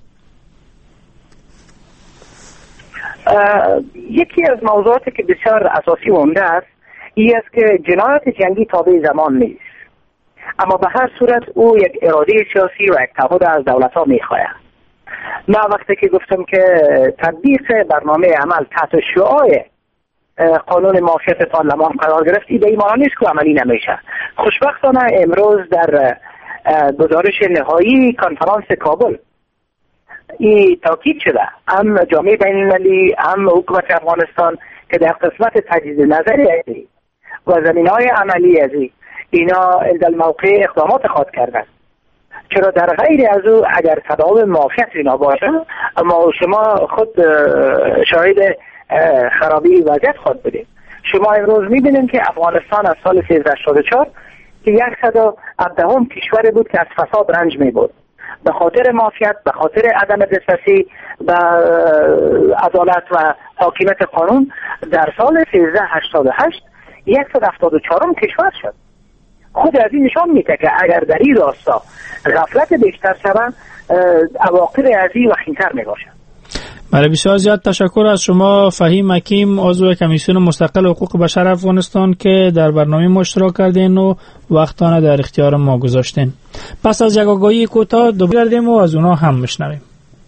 یکی از موضوعاتی که بسیار اساسی و عمده است این است که جنایت جنگی تابع زمان نیست، اما به هر صورت او یک اراده سیاسی و یک تعهد از دولت ها میخواهد. من وقتی که گفتم که تطبیق برنامه عمل تحت شعاع قانون معافیت پارلمان قرار گرفت، این به این معنی نیست که عملی نمیشه. خوشبختانه امروز در گزارش نهایی کنفرانس کابل این تاکید شده، هم جامعه بین المللی هم حکومت افغانستان که در قسمت تجدید نظری ازی و زمینهای عملی ازی اینا در موقع اقدامات خواهد کردن. چرا در غیر از او اگر تداوم معافیت اینا باشه، اما شما خود شاهد خرابی وضعیت خود بودید. شما امروز میبینید که افغانستان از سال سیزده شصت و چهار که صد و هفده کشور بود که از فساد رنج میبرد، به خاطر معافیت، به خاطر عدم دسترسی به عدالت و حاکمیت قانون در سال سیزده هشتاد و هشت صد و هفتاد و چهار کشور شد. خود از این نشان میده که اگر در این راستا غفلت بیشتر شود، عواقب از این وخیم‌تر میباشد. بله، بسیار زیاد تشکر از شما فهیم حکیم، عضو کمیسیون مستقل حقوق بشر افغانستان که در برنامه ما اشتراک کردین و وقتانه در اختیار ما گذاشتین. پس از یک آگاهی کوتاه دوباره گردیم و از اونا هم میشنویم.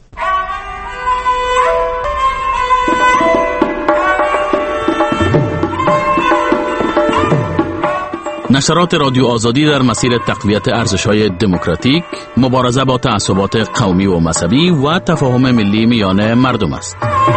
نشرات رادیو آزادی در مسیر تقویت ارزش‌های دموکراتیک، مبارزه با تعصبات قومی و مذهبی و تفاهم ملی میان مردم است.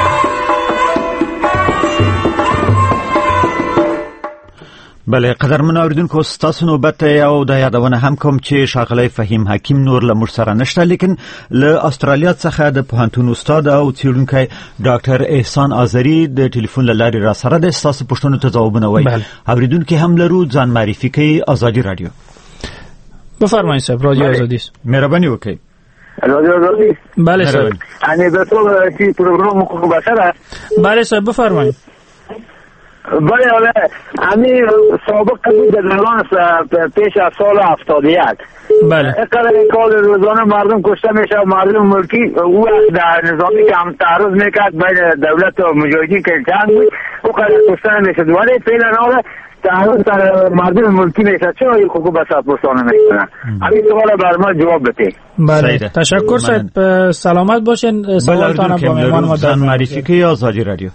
بله، قدرمن اوریدونکو، ستاسو نوبت او د یادونه هم کوم چې ښاغلی فهیم حکیم نور له موږ سره نشته، لیکن له استرالیا څخه د پوهنتون استاد او څېړونکی ډاکټر احسان آذري د ټلیفون له لارې را سره د ستاسو پوښتنو ته ځوابونه وایي. اوریدونکي هم لرو، ځان معرفي کوي. ازادي رادیو. بفرمایئ صاحب، رادیو آزادی است. مهرباني وکړئ. رادیو آزادی. بله صاحب. یعنی به تو چی پروگرام حقوق بشر است؟ بله صاحب، بفرمایئ. بله حالا همین سابق بود در دوران پیش از سال هفتاد و یک بله اقدر این کار روزانه مردم کشته میشه و مردم ملکی او در نظامی که هم تعرض میکرد بین دولت و مجاهدین که جنگ بود او قدر کشته نمیشد ولی فعلا حالا تعرض در مردم ملکی میشه چرا این حقوق به سرپرستانه میکنن همین سوال بر ما جواب بده. بله تشکر صاحب سلامت باشین. سوالتان با مهمان ما در معرفی که آزادی رادیو.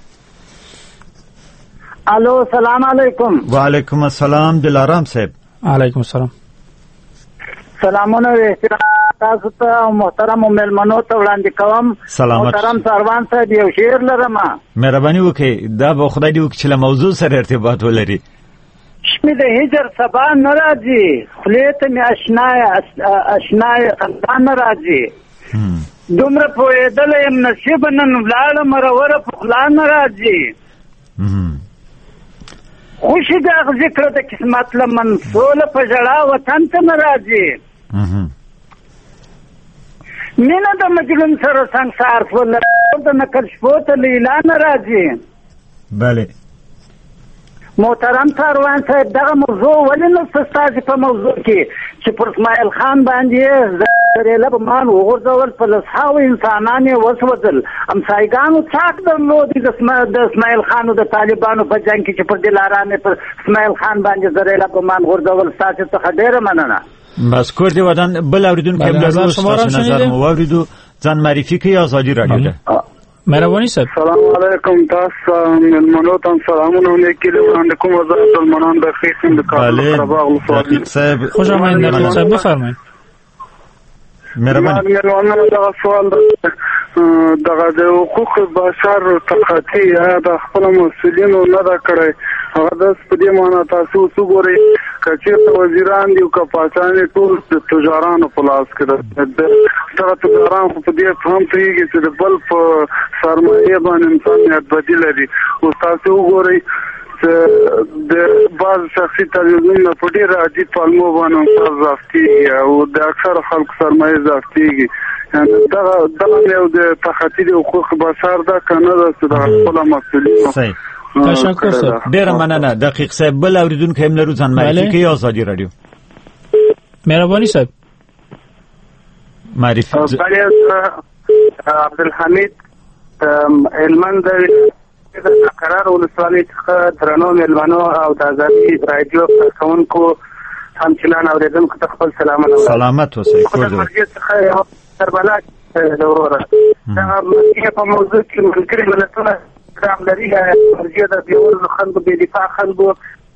الو سلام علیکم. و علیکم السلام دلارام صاحب. علیکم السلام. سلامونه و احترام تاسو ته او محترم مېلمنو ته وړاندې کوم. سلامت. محترم سروان صاحب یو شعر لرم. مهرباني وکړئ دا به خدای دې وکړي چې له موضوع سره ارتباط ولري. شمې د هجر سبا نه راځي خولې ته مې اشنای اشنای خندا نه راځي دومره پوهېدلی یم نصیب نن ولاړه مروره په خوله نه راځي خوشي د ذکر د قسمت لمن سوله په ژړا وطن ته نه راځي مینه د مجنون سره سنګسار شول د نکل شپو ته لیلا نه راځي. بله محترم سروان صاحب دغه موضوع ولې نه ستاسو په موضوع کې چې پر اسماعیل خان باندې زریله به مان وغورځول په لسهاو انسانان یې وسوځل همسایګانو څاک درلود د اسماعیل خان او د طالبانو په جنګ کې چې پر دلارانې پر اسماعیل خان باندې زریله به مان غورځول ستاسو څخه ډېره مننه. بس کور دی ودان بل اوریدونکو هم لرو ستاسو نظر مو واوریدو ځان معرفي کوي آزادي رادیو ده. مهرباني صاحب. سلام علیکم تاسو مېلمنو ته سلامونه لیکلي وړاندې کوم وزارت المنان د خیسن د کابل دقیق صاحب خوش آمدید دقیق صاحب بفرمایید. مهرباني مېلمنو دغه سوال دغه د حقوق بشر تخطي د خپل مسؤلینو نه دا کړی هغه د سپدې معنا تاسو وګورئ کچې وزیران دی او کپاچانې ټول د تجارانو په لاس کې ده دغه تجاران په دې فهم کوي چې د بل په سرمایه باندې انسانیت بدیل لري او تاسو وګورئ د بعض شخصي تلویزیونونو په ډېر عادي پالمو باندې ضبطېږي او د اکثر خلکو سرمایه ضبطېږي دغه دغه یو د تخطي د حقوق بشر ده که نه ده چې د خپله مسؤلینو. تشکر صاحب ډېره مننه دقیق صاحب. بل اوریدونکی هم لرو ځان معرفي کوي آزادي رادیو. مهرباني صاحب معرفي. عبدالحمید هلمند د قرار ولسوالۍ څخه درنو مېلمنو او د آزادي رادیو کارکوونکو همچنان اورېدونکو ته خپل سلامونه. سلامت اوسئ کور دې مرګ څخه یو تربلا د وروره دا مرګ په موضوع کې ملګري ملتونه کرام لري مرګ د بیول خلکو بې دفاع خلکو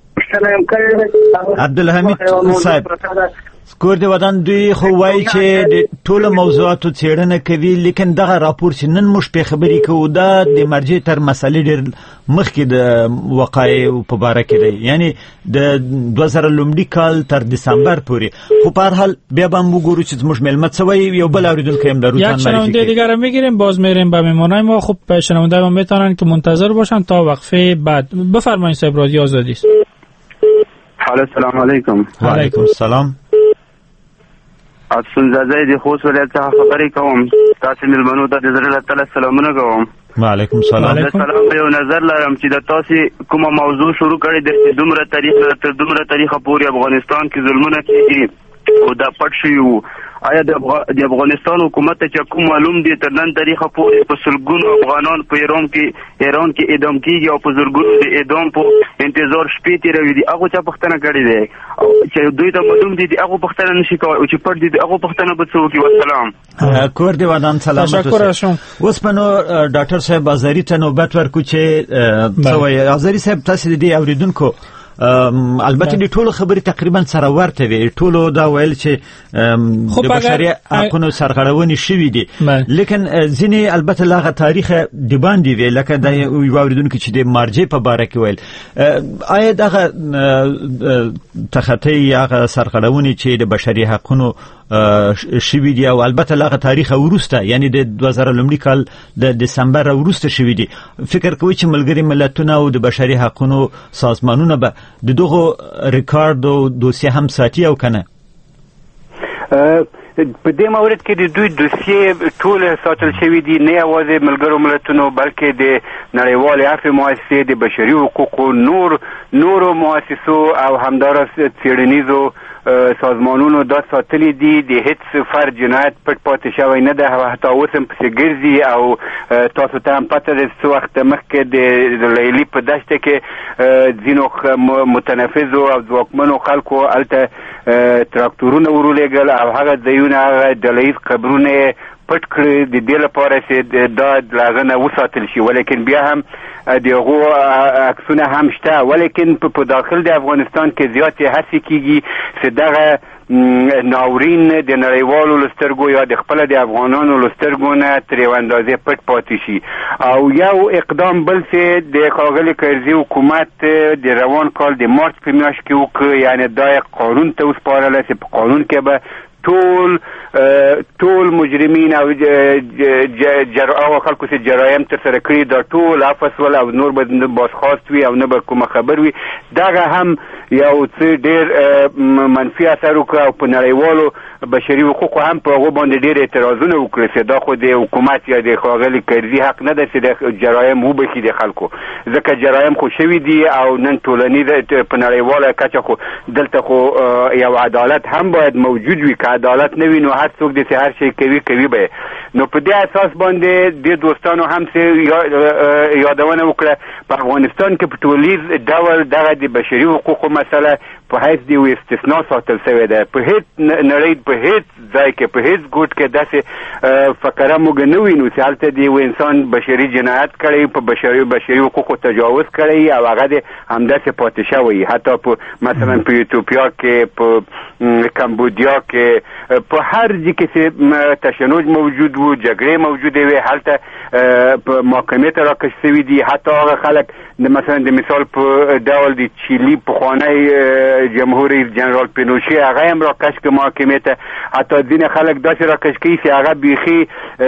عبدالحمید صاحب کور دی ودان دوی خو وایي چې د ټولو موضوعاتو څېړنه کوي لیکن دغه راپور چې نن موږ پې خبرې کوو دا د مرجع تر مسلې ډېر مخکې د وقایع په باره کې دی یعنی د دوه زره لومړي کال تر دسامبر پورې خب هر حال بیا به هم وګورو چې زموږ مېلمه څه وایي یو بل اورېدونکی هم لرو یک شنونده دیگر رو میگیریم باز میریم به مهمانای ما. خب شنونده ما میتونن که منتظر باشن تا وقفه بعد. بفرمایید صاحب رادیو آزادی است. السلام علیکم. و علیکم السلام. افسون زاده دی خوست ولایت څخه خبرې کوم. تاسو مېلمنو ته د زړه تعالی سلامونه کوم. وعلیکم السلام. د سلام یو نظر لرم چې د تاسو کومه موضوع شروع کړې د دومره تاریخ تر دومره تاریخ پورې افغانستان کې ظلمونه کیږي او دا پټ شوی وو. آیا د افغانستان حکومت چې کوم معلوم دي تر نن تاریخ پورې په سلګونو افغانان په ایران کې ایران کې اعدام کیږي او په زرګونو د اعدام په انتظار شپې تیروي دي هغه چا پښتنه کړې ده او چې دوی ته معلوم دي هغه پښتنه نشي کوي او چې پټ دي هغه پښتنه به څوک وي. والسلام. کور دی ودان سلامت. تشکر شم. اوس په نو ډاکټر صاحب ازری ته نوبت ورکو چې څه وایي ازری صاحب تاسو د دې اوریدونکو البته د ټولو خبرې تقریبا سره ورته وي ټولو دا ویل چې د بشري حقوقو سرغړونې شوې دي لیکن ځینې البته لاغه تاریخ د باندې وی لکه د یو اوریدونکو چې د مارجې په باره کې ویل آیا دغه تخطي هغه سرغړونې چې د بشري حقوقو شوې دي او البته لاغه تاریخ ورسته یعنی د دوه زره لومړي کال د دسمبر ورسته شوې دي فکر کوي چې ملګري ملتونه او د بشري حقوقو سازمانونه به د دغه ریکارډ او دوسیه هم ساتي او کنه؟ په دې مورد کې د دوی دوسیې ټول ساتل شوي دي، نه یوازې ملګرو ملتونو بلکې د نړیوالې عفو مؤسسې، د بشري حقوقو نور نورو مؤسسو او همدارس څېړنیزو سازمانونو دا ساتلی دي. د هیڅ فرد جنایت پټ پاتې شوی نه ده، حتی اوس هم پسې ګرځي. او تاسو ته هم پته ده څه وخت مخکې د لیلي په دشته کې ځینو متنفذو او ځواکمنو خلکو هلته تراکتورونه ورولېږل او هغه ځایونه هغه ډله ییز قبرونه پټ کړي د دې لپاره چې دا د هغه نه وساتل شي. ولیکن بیا هم د هغو عکسونه هم شته، ولیکن په داخل د افغانستان کې زیاتې هڅې کېږي چې دغه ناورین د نړیوالو له سترګو یا د خپله د افغانانو له سترګو نه تر یوه اندازې پټ پاتې شي. او یو اقدام بل چې د ښاغلي کرزي حکومت د روان کال د مارچ په میاشت کې وکړ، یعنې دا قانون ته وسپارله چې په قانون کې به ټول ټول مجرمین او هغه خلکو چې جرایم ترسره کړي دا ټول عفو شول او نور به بازخواست وي او نه به کومه خبر وي. دغه هم یو څه ډېر منفي اثر وکړ او په نړیوالو بشري حقوقو هم په هغو باندې ډېر اعتراضونه وکړي چې دا خو د حکومت یا د ښاغلي کرزي حق نه ده چې د جرایم وبخي د خلکو، ځکه جرایم خو شوي دي او نن ټولنیز په نړیواله کچه خو دلته خو یو عدالت هم باید موجود وي. که عدالت نه وي نو هر څوک دې چې هر شی کوي کوي به. نو په دې اساس باندې د دوستانو هم چې یادونه وکړه په افغانستان کې په ټولیز ډول دغه د بشري حقوقو مسله په حیث د یو استثنا ساتل شوې ده. په هیڅ نړۍ په هیڅ ځای کې په هیڅ ګوټ کې داسې فقره موږ نه وینو چې هلته د یو انسان بشري جنایت کړی، په بشري بشري حقوقو تجاوز کړی او هغه د همداسې پاتې شوی. حتی په مثلا په ایتوپیا کې، په کمبودیا کې، په هر ځای کې چې تشنج موجود و، جګړې موجودې وې، هلته په محکمې ته راکش شوي دي. حتی هغه خلک مثلا د مثال په ډول د چیلي پخوانی جمهور رئیس جنرال پینوشي هغه هم راکش که محکمې ته. حتی ځینې خلک داسې راکش کوي چې هغه بیخي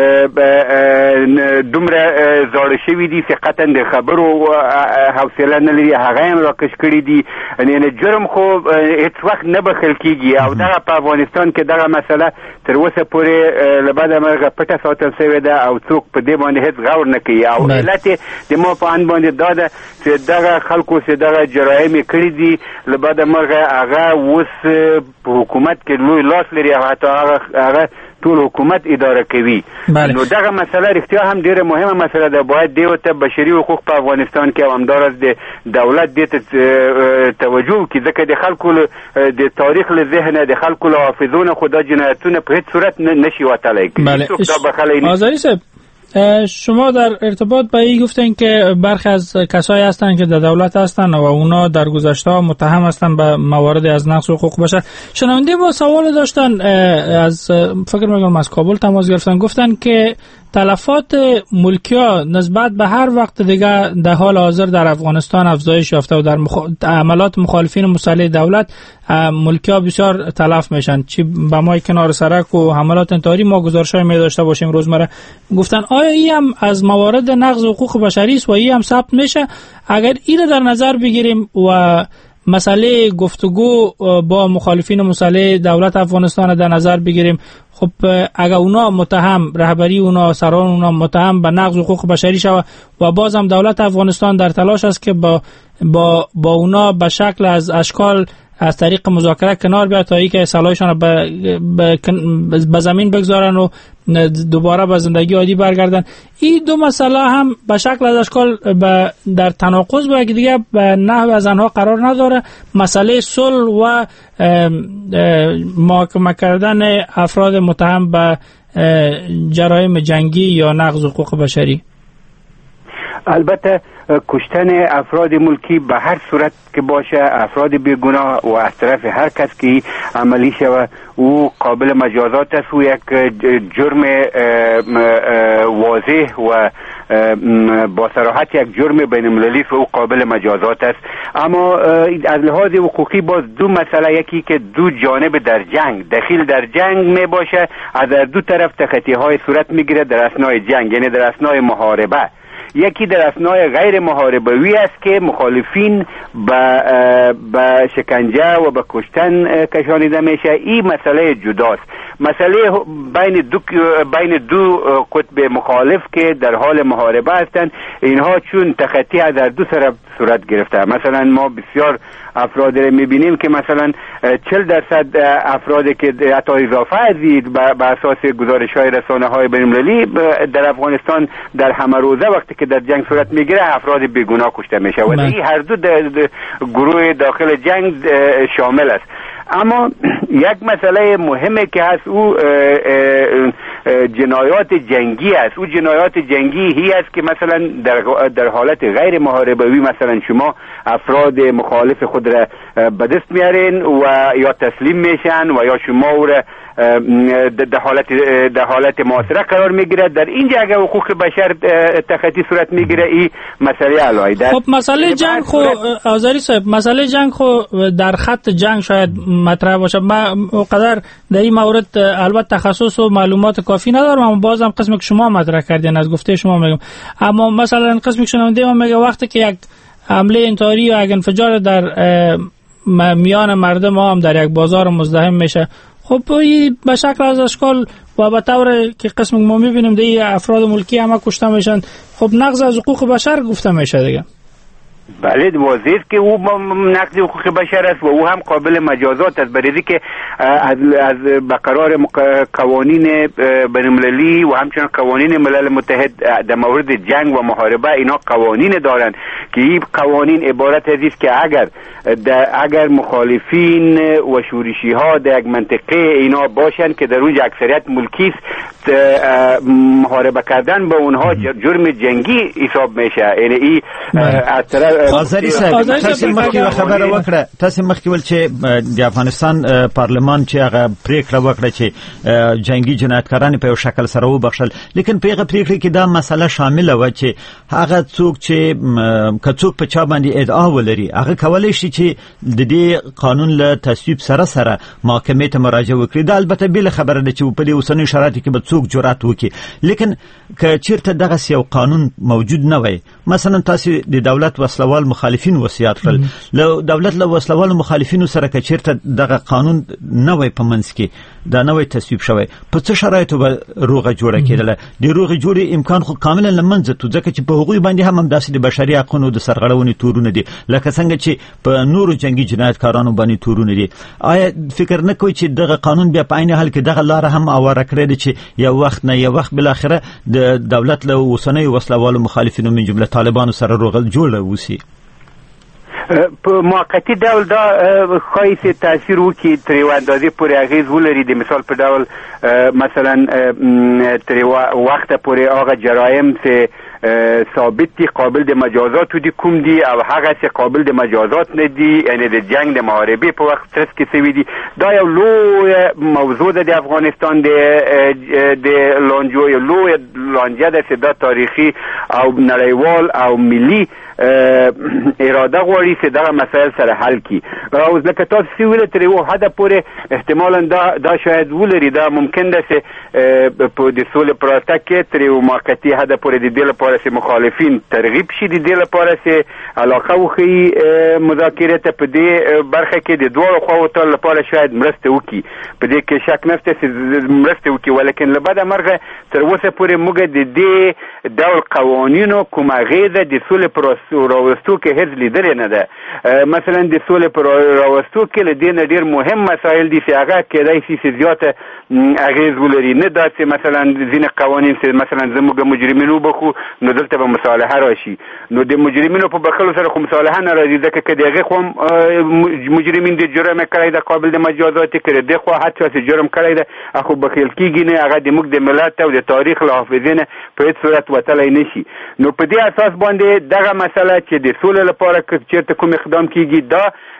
دومره زاړه شوي دي چې قطعا د خبرو حوصله نه لري، هغه هم راکش کړي دي. یعنې جرم خو هېڅ وخت نه بخښل کېږي او دغه په افغانستان کې دغه مسله تر اوسه پورې له بده مرغه پټه ساتل شوې ده او څوک په دې باندې هېڅ غور نه کوي. او علت یې د ما په اند باندې دا ده چې دغه خلکو چې دغه جرایم یې کړي دي له بده مرغه هغه اوس په حکومت کې لوی لاس لري، حتی هغه ټول حکومت اداره کوي. نو دغه مسله رښتیا هم ډیره مهمه مسله ده، باید دې ته بشري حقوق په افغانستان کې او همدارس د دولت دې ته توجه وکړي، ځکه د خلکو د تاریخ له ذهنه د خلکو له حافظونه خو دا جنایتونه په هیڅ صورت نشي وتلی. آذری صاحب، شما در ارتباط با این گفتین که برخی از کسایی هستند که در دولت هستند و اونا در گذشته ها متهم هستند به موارد از نقض حقوق بشر. شنونده با سوال داشتن از فکر میکنم از کابل تماس گرفتن، گفتن که تلفات ملکی‌ها نسبت به هر وقت دیگه در حال حاضر در افغانستان افزایش یافته و در مخ... عملات مخالفین مسلح دولت ملکی‌ها بسیار تلف میشن، چی به ما کنار سرک و حملات انتحاری ما گزارش‌های می داشته باشیم روزمره. گفتن آیا این هم از موارد نقض حقوق بشری است و این هم ثبت میشه؟ اگر این در نظر بگیریم و مسئله گفتگو با مخالفین مسلح دولت افغانستان در نظر بگیریم، خب اگر اونا متهم، رهبری اونا، سران اونا متهم به نقض حقوق بشری شود و بازم دولت افغانستان در تلاش است که با با با اونا به شکل از اشکال از طریق مذاکره کنار بیاد تا اینکه سلاحشان به به زمین بگذارن و دوباره به زندگی عادی برگردن. این دو مسئله هم به شکل از اشکال در تناقض با دیگه به نحو از آنها قرار نداره. مسئله صلح و محاکمه کردن افراد متهم به جرایم جنگی یا نقض حقوق بشری. البته کشتن افراد ملکی به هر صورت که باشه، افراد بیگناه و از طرف هر کس که عملی شود او قابل مجازات است و یک جرم واضح و با صراحت یک جرم بین المللی و او قابل مجازات است. اما از لحاظ حقوقی باز دو مسئله، یکی که دو جانب در جنگ دخیل در جنگ می باشه، از دو طرف تخطی های صورت میگیره در اثنای جنگ، یعنی در اثنای محاربه. یکی در اثنای غیر محاربوی است که مخالفین به به شکنجه و به کشتن کشانیده میشه. این مسئله جداست. مسئله بین دو بین دو قطب مخالف که در حال محاربه هستند، اینها چون تخطی از هر دو طرف صورت گرفته. مثلا ما بسیار افراد را میبینیم که مثلا چهل درصد افرادی که حتی اضافه ازید به اساس گزارش های رسانه های بین المللی در افغانستان در همه روزه وقتی که در جنگ صورت میگیره افراد بیگناه کشته میشه و این هر دو گروه داخل جنگ شامل است. اما یک مسئله مهمه که هست او جنایات جنگی است. او جنایات جنگی هی است که مثلا در در حالت غیر محاربه‌ای مثلا شما افراد مخالف خود را به دست میارین و یا تسلیم میشن و یا شما او را در حالت در حالت محاصره قرار میگیره. در اینجا اگر حقوق بشر تخطی صورت میگیره این مسئله علایده. خب مسئله جنگ خو آذری صاحب، مسئله جنگ خو در خط جنگ شاید مطرح باشه. من اونقدر در این مورد البته تخصص و معلومات کافی ندارم، اما بازم قسمی که شما مطرح کردین از گفته شما میگم. اما مثلا قسمی که شنونده ما میگه وقتی که یک حمله انتحاری یا یک انفجار در میان مردم هم در یک بازار مزدحم میشه، خب این به شکل از اشکال و به طور که قسم ما میبینیم دیگه افراد ملکی همه کشته میشن، خب نقض از حقوق بشر گفته میشه دیگه. بله واضح که او نقض حقوق بشر است و او هم قابل مجازات است، برای که از از بقرار قوانین بین‌المللی و همچنین قوانین ملل متحد در مورد جنگ و محاربه اینا قوانین دارند که این قوانین عبارت از است که اگر اگر مخالفین و شورشی ها در یک منطقه اینا باشند که در اونجا اکثریت ملکی است، محاربه کردن با اونها جرم جنگی حساب میشه. یعنی این از طرف آذری صاحب تاسو مخکې خبره وکړه، تاسو مخکې ول چې د افغانستان پارلمان چې هغه پریکړه وکړه چې جنگي جنایتکاران په یو شکل سره وبخښل، لیکن په هغه پریکړه کې دا مسله شامل و چې هغه څوک چې کڅوک په چا باندې ادعا ولري هغه کولای شي چې د دې قانون له تصویب سره سره محکمې ته مراجعه وکړي. دا البته بل خبره ده چې په دې اوسنۍ شرایطو کې به څوک جرأت وکړي، لیکن که چیرته دغه یو قانون موجود نه وي، مثلا تاسو د دولت وسلوال مخالفین وصیت کړل، له دولت له وسلوال مخالفینو سره که چیرته دغه قانون نه وي په منځ کې دا نه وي تصویب شوی، په څه شرایطو به روغه جوړه کېدله؟ د روغې جوړې امکان خو کاملا له منځه ته، ځکه چې په هغوی باندې هم همداسې د بشري حقونو د سرغړونې تورونه دي لکه څنګه چې په نورو جنگي جنایتکارانو باندې تورونه دي. آیا فکر نه کوئ چې دغه قانون بیا په عین حال کې دغه لاره هم اواره کړې ده چې یو وخت نه یو وخت بالاخره د دولت له اوسنیو وسلوالو مخالفینو من جمله طالبانو سره روغه جوړه وسی؟ په موقتی ډول دا خاصه تاثیر وکړي تر یو اندازې پورې اغیز ولري. د مثال په ډول مثلا تر یو وخت پورې هغه جرایم چې ثابت دي قابل د مجازات دي کوم دي او هغه چې قابل د مجازات نه دي، یعنی د جنگ د محاربې په وخت ترڅ کې سوي دي. دا یو لوی موضوع ده د افغانستان د د لانجو یو لوی لانجه ده چې دا تاریخي او نړیوال او ملي اراده غواړي چې دا مسائل سره حل کړي. او ځکه تاسو چې ویل تر یو حد پورې احتمالاً دا دا شاید ولري، دا ممکن ده چې په د سولې پراتګ کې تر یو موقتی حد پورې د دې لپاره چې مخالفین ترغیب شي، د دې لپاره چې علاقه وښیي مذاکرې ته په دې برخه کې د دواړو خواو ته لپاره شاید مرسته وکړي. په دې کې شک نشته چې مرسته وکړي، ولیکن له بده مرغه تر اوسه پورې موږ د دې ډول قوانینو کوم اغیزه د سولې پروسې راوستو کې هیڅ لیدل نه ده. مثلا د سولې پر راوستو کې له دې نه ډیر مهم مسایل دي چې هغه کېدای شي چې زیاته اغیز ولري. نه دا چې مثلا ځینې قوانین چې مثلا زموږ مجرمینو بخو نو دلته به مصالحه راشي، نو د مجرمینو په بخښلو سره خو مصالحه نه راځي، ځکه که د هغې خو مجرمین د جرم کړی ده قابل د مجازات کړي، د خو حتی چې جرم کړی ده خو بخیل کېږي نه، هغه د موږ د ملت او د تاریخ له حافظې نه په هېڅ صورت وتلی نه شي. نو په دې اساس باندې دغه مسله چې د سولې لپاره که چېرته کوم اقدام کېږي دا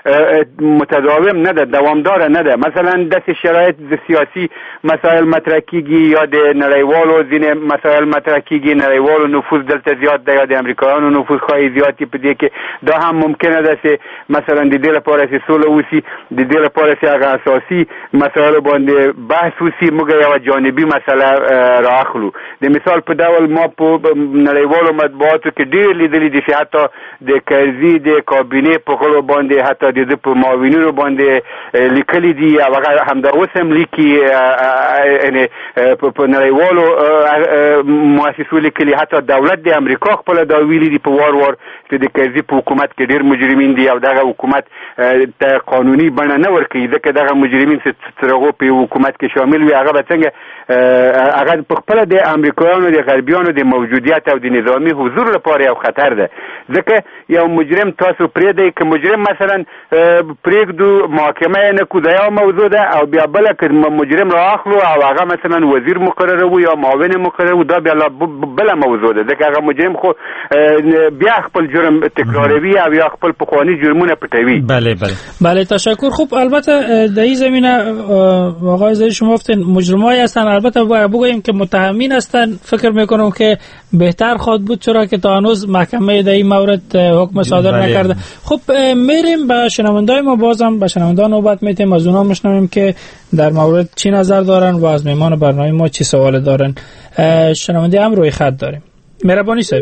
متداوم نه ده، دوامدار نه ده. مثلا داسې شرایط د سیاسي مسایل مطرح کېږي یا د نړیوالو ځینې مسایل مطرح کېږي، نړیوالو نفوذ دلته زیات ده یا د امریکایانو نفوذ ښایي زیات په دې کې، دا هم ممکنه ده چې مثلا د دې لپاره چې سوله وشي، د دې لپاره چې هغه اساسي مسایلو باندې بحث وشي، موږ یوه جانبي مسله رااخلو. د مثال په ډول ما په نړیوالو مطبوعاتو کې ډېر لیدلي دي چې حتی د کرزي د کابینې په غړو باندې حتی د په معاونینو باندې لیکلي دي او هغه همدا اوس هم لیکي یعنی په نړیوالو مؤسسو لیکلي حتی دولت د امریکا خپل دا ویلي دي په وار وار چې د کرزي په حکومت کې ډېر مجرمین دي او دغه حکومت ته قانوني بڼه نه ورکوي ځکه دغه مجرمین چې هغه په حکومت کې شامل وي هغه به څنګه هغه په خپل د امریکایانو د غربیانو د موجودیت او د نظامی حضور لپاره یو خطر ده ځکه یو مجرم تاسو پرېږدئ که مجرم مثلا پرېږدو محاکمه یې نه کو دا یو موضوع ده او بیا بله که مجرم را اخلو او هغه مثلا وزیر مقرروو یا معاون مقرروو دا بیا بله موضوع ده ځکه هغه مجرم خو بیا خپل جرم تکراروي او یا خپل پخواني جرمونه پټوي. بله بله بله تشکر. خوب البته در این زمینه آقای زایی شما گفتین مجرمایی هستن، البته باید بگوییم که متهمین هستن. فکر میکنم که بهتر خواهد بود چرا که تا هنوز محکمه در این مورد حکم صادر بله. نکرده. خب میریم به شنوندای ما، بازم به شنوندان نوبت میتیم از اونها میشنویم که در مورد چی نظر دارن و از مهمان برنامه ما چی سوال دارن. شنونده هم روی خط داریم. مهربانی صاحب.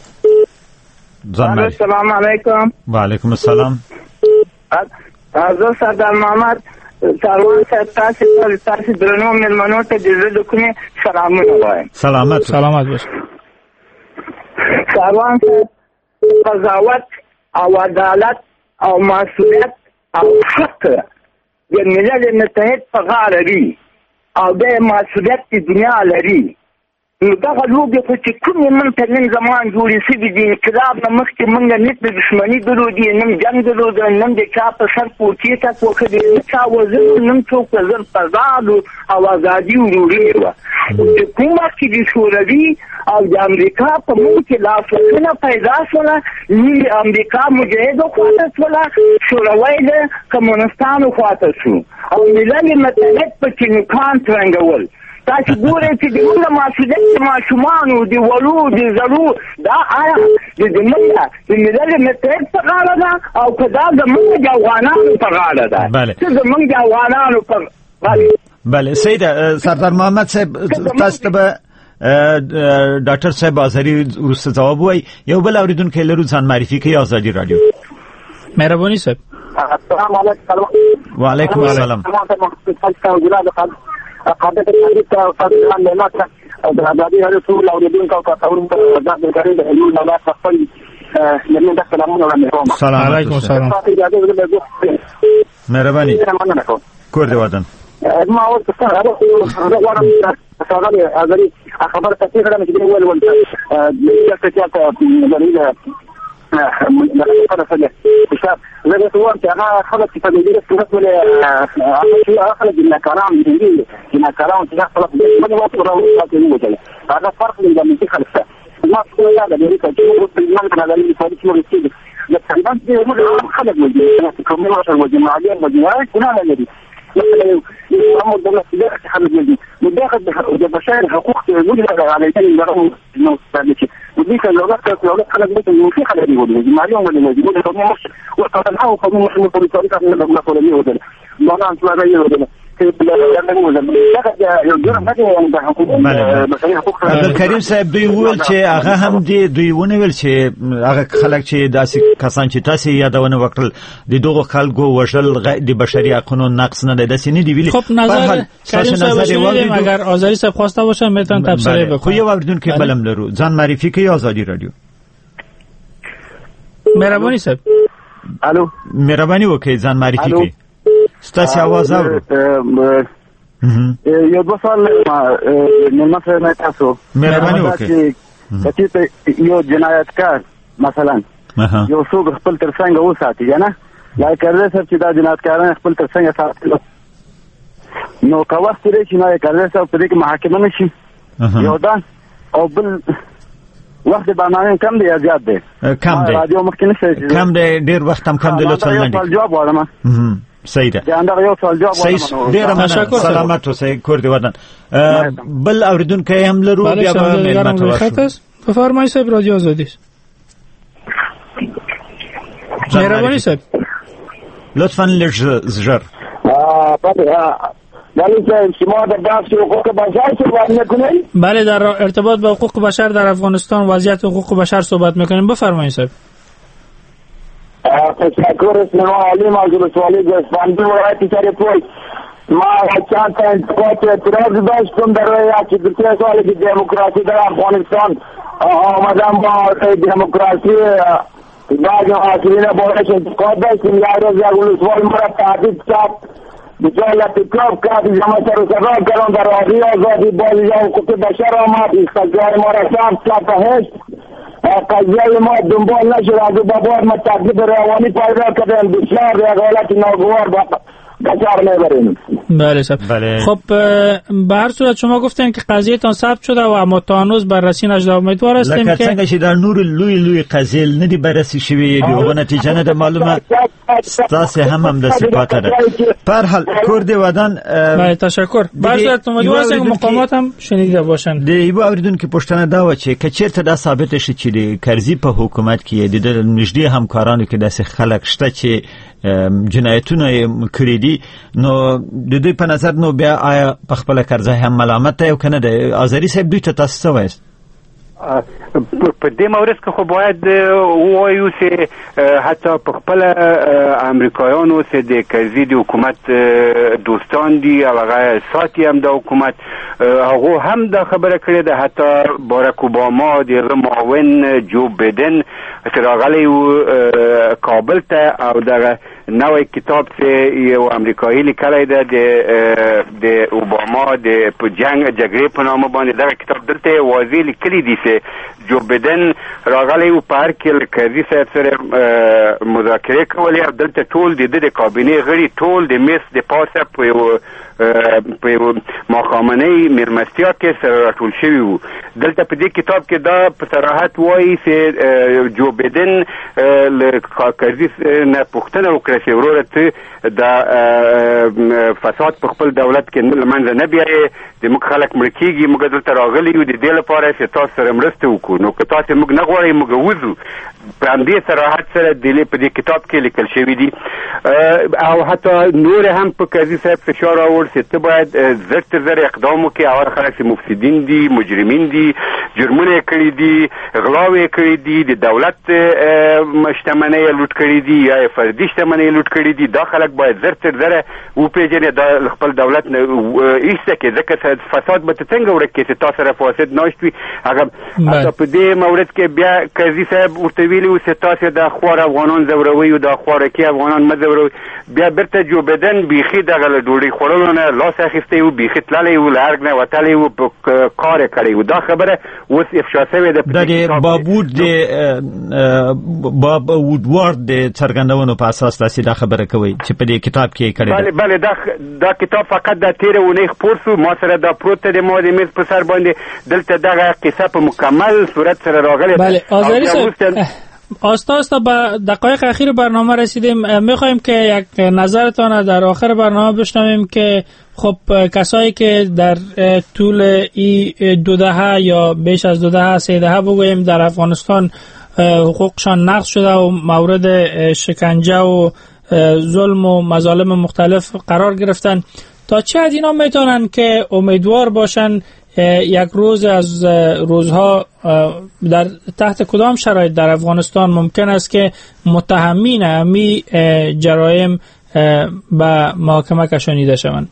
السلام علیکم. و علیکم السلام. از سردار محمد سروان صاحب تاسو ته تاسو درنو ملمنو ته د زړه کومې سلامونه وایم. سلامت سلامت باش. سروان صاحب قضاوت او عدالت او مسؤلیت او حق د ملل متحد په غاړه دی او د مسؤلیت د دنیا لري. نو دغه لوبې خو چې کومې موږ ته نن زمان جوړې شوي دي انقلاب نه مخکې موږ نه د دښمني درلودې نه جنګ درلوده نه د چا په سر پوټې ته وکړې نه چا وزر نه څوک وزر فضاد او ازادي وروړې وه. د کوم وخت چې د شوروي او د امریکا په موږ کې لاسوهنه پیدا شوله نیمې امریکا مجاهدو خواته شوله شوروی د کمونستانو خواته شو او ملل متحد پکې نوکان ترنګول. تاسو ګورئ چې د موږ مسؤلیت د ماشومانو د وړو د زړو دا آیا د زموږ د ملل متحد په غاړه ده او که دا زموږ د افغانانو په غاړه ده چې زموږ د افغانانو په غاړه. بله سیده سردار محمد صاحب تاسو ته به ډاکټر صاحب آذری وروسته ځواب وایي. یو بل اورېدونکی لرو ځان معرفي کوي. آزادي رادیو. مهرباني صاحب. السلام علیکم. وعلیکم السلام. قاعده تاریخ او فضلان له ماته د ازادي رسول او دین کا تاورم د ذکر د حلول نه خپل لمن د سلامونه وړاندې. سلام علیکم. سلام. مهرباني. کور دی وطن. ما اول څه هغه غواړم سوال ازري خبر ته کړم چې ول ول د څه څه مخالفه ده شاب زه ته وایم چې هغه خلک چې په دې کې څه ولې هغه خلک چې ناکارام دي چې ناکارام چې خپل په دې وخت راوځي هغه فرق دی د منطقه خلک ما څه یا د دې چې په دې منځ کې د دې په اړه څه دي د تقریبا دې موږ خلک موجود دي کومه ورته موجود معلومات موجود کونه لري مثلا يقوموا الدولة في ذلك حمد الدين مداخل بشار حقوق وجهة على يتني لغم المستعدين وديك الأولاد كانت الأولاد خلق بيتهم وفي خلق يقولون معلوم اللي موجودون يقولون مش وقتنعوا قانون محمد بطريقة من المقولة اللي يقولون معنى أنت ما غير يقولون عبدالکریم صاحب دوی ویل چې هغه هم دی دوی ونه ویل چې هغه خلک چې داسې کسان چې تاسو یادونه وکړل د دغه خلکو وشل د بشري حقوقو نقص نه ده داسې نه دی ویلي. خب نظر کریم صاحب اگر آزادی صاحب خواسته باشه میتونن تبصره بکنن. خو یو اوریدونکو بلم لرو ځان معرفي کوي. آزادی رادیو. مهرباني صاحب. الو مهرباني وکړئ ځان معرفي کوي. ستاسو आवाज اورو. یو دو سال نه مثلا تاسو مهرباني وکړئ چې یو جنایتکار مثلا یو څوک خپل ترڅنګ وساتي نه لکه کرده سر چې دا جنایتکاران خپل ترڅنګ ساتي نو کاوه ستړي چې نه کرده سر په دې کې محاکمه نشي یو دا او بل وخت باندې کم دی یا زیات دی؟ کم دی. رادیو مخکې نشي کم دی ډیر وخت هم کم دی. لطفا لنډ جواب غواړم. صحیح ده. دا انده یو سوال جواب غواړم. ډیر مننه. سلامت اوسئ کور دی وطن. بل اوریدونکو هم لرو بیا به ملمت واشو. بفرمایئ صاحب رادیو آزادی. مهربانی صاحب. لطفا لږ زژر. شما در بحث حقوق بشر صحبت میکنید؟ بله در ارتباط با حقوق بشر در افغانستان وضعیت حقوق بشر صحبت میکنیم. بفرمایید صاحب. تشکر اسم علیم از رسوالی گوسفندی ولایت شریفپور. ما چند تا انتقاد اعتراض داشتم در روی یک دو سالی که دموکراسی در افغانستان آمدن با دموکراسی بعض حاکمین بارش انتقاد داشتیم. یک روز یک ولسوال ما را تهدید کرد، بجای لطیکاب کرد، جمع سر و سفر کردن در آبی آزادی بازی جا حقوق بشر آمد، استجای ما را شب کرد تا هشت قضیه ما دنبال نشد. از او بابار ما تکلیف روانی پیدا کردن، بسیار یک حالت ناگوار با بچار میبریم. بله صاحب. بله. خب به هر صورت شما گفتین که قضیه تان ثبت شده و اما تا هنوز بررسی نشده. امیدوار هستیم لکه که څنګه چې در نور لوی لوی قضیه ندی بررسی شوی دی او نتیجه نه ده معلومه تاسو هم هم د صفات ده. پر حال کورد ودان. بله تشکر. به صورت امیدوار هستیم مقامات هم شنیده باشن. د یو اوریدونکو پښتنه دا و چې کچیرته دا ثابت شي چې د کرزي په حکومت کې د نږدې همکارانو کې داسې خلک شته چې جنایتونه کړی دي، نو د دوی په نظر نو بیا آیا په خپل کرزه هم ملامت دی او کنه د آذری صاحب دوی ته تاسو څه وایي؟ په دې مورد کې خو باید ووایو چې حتی په خپل امریکایانو چې د کرزي د حکومت دوستان دي او هغه ساتي هم د حکومت، هغه هم دا خبره کړې ده. حتی باراک اوباما د معاون جو بایدن چې راغلی و کابل ته او دغه نوې کتاب چې یو امریکایي لیکلی ده د د اوباما د په جنگ جګړې په نامه باندې، دغه کتاب دلته واضح لیکلی دي چې جو بایدن راغلی و په هر کې کرزي صاحب سره مذاکرې کولې او دلته ټول د د کابینې غړي ټول د میز د پاسه په یو په یو ماښامنۍ میرمستیا کې سره راټول شوي وو. دلته په دې کتاب کې دا په صراحت وایي چې جو بایدن له کرزي نه پوښتنه وکړه چې وروره ته دا فساد په خپل دولت کې له منځه نه بیایې، د موږ خلک مړه کېږي، موږ دلته راغلي یو د دې لپاره چې تاسو سره مرسته وکړو، نو که تاسو موږ نه غواړئ موږ وځو. په همدې صراحت سره د په دې کتاب کې لیکل شوي دي. او حتی نور هم په کرزي صاحب فشار راوړ چې ته باید زر تر زر اقدام وکړې. هغه خلک چې مفسدین دي، مجرمین دي، جرمونه یې کړي دي، غلاوې یې کړي دي، د دولت شتمنۍ یې لوټ کړي دي یا فردي شتمنۍ یې لوټ کړي دي، دا خلک باید زر تر زره وپېژنې، دا خپل دولت نه ایسته کړي، ځکه فساد به ته څنګه ورک کړي چې تا سره فاسد ناشت وي. هغه په دې مورد کې بیا کرزي صاحب ورته ویلي و چې تاسو د خوار افغانان ځوروئ او د خوارکي افغانان مه ځوروئ. بیا بیرته جو بایدن بیخي دغه له ډوډۍ خوړلو نه لاس اخیستی و، بیخي تللی و، له ارګ نه وتلی و، په کار یې کړی و. دا خبره اوس افشا شوې ده. د بابود د باب وودوارد د څرګندونو په اساس تاسو دا خبره کوي چې په دې کتاب کې کړی ده. بله بله دا دا کتاب فقط د تیره اونۍ خپور شو، ما سره دا پروت دی، ما د میز په سر باندې دلته دغه قصه په مکمل صورت سره راغلی. بله آذری صاحب آستا آستا به دقایق اخیر برنامه رسیدیم. میخوایم که یک نظرتان در آخر برنامه بشنویم که خب کسایی که در طول ای دو دهه یا بیش از دو دهه سه دهه بگوییم در افغانستان حقوقشان نقض شده و مورد شکنجه و ظلم و مظالم مختلف قرار گرفتن، تا چه حد اینا میتونن که امیدوار باشن یک روز از روزها در تحت کدام شرایط در افغانستان ممکن است که متهمین همی جرایم به محاکمه کشانیده شوند؟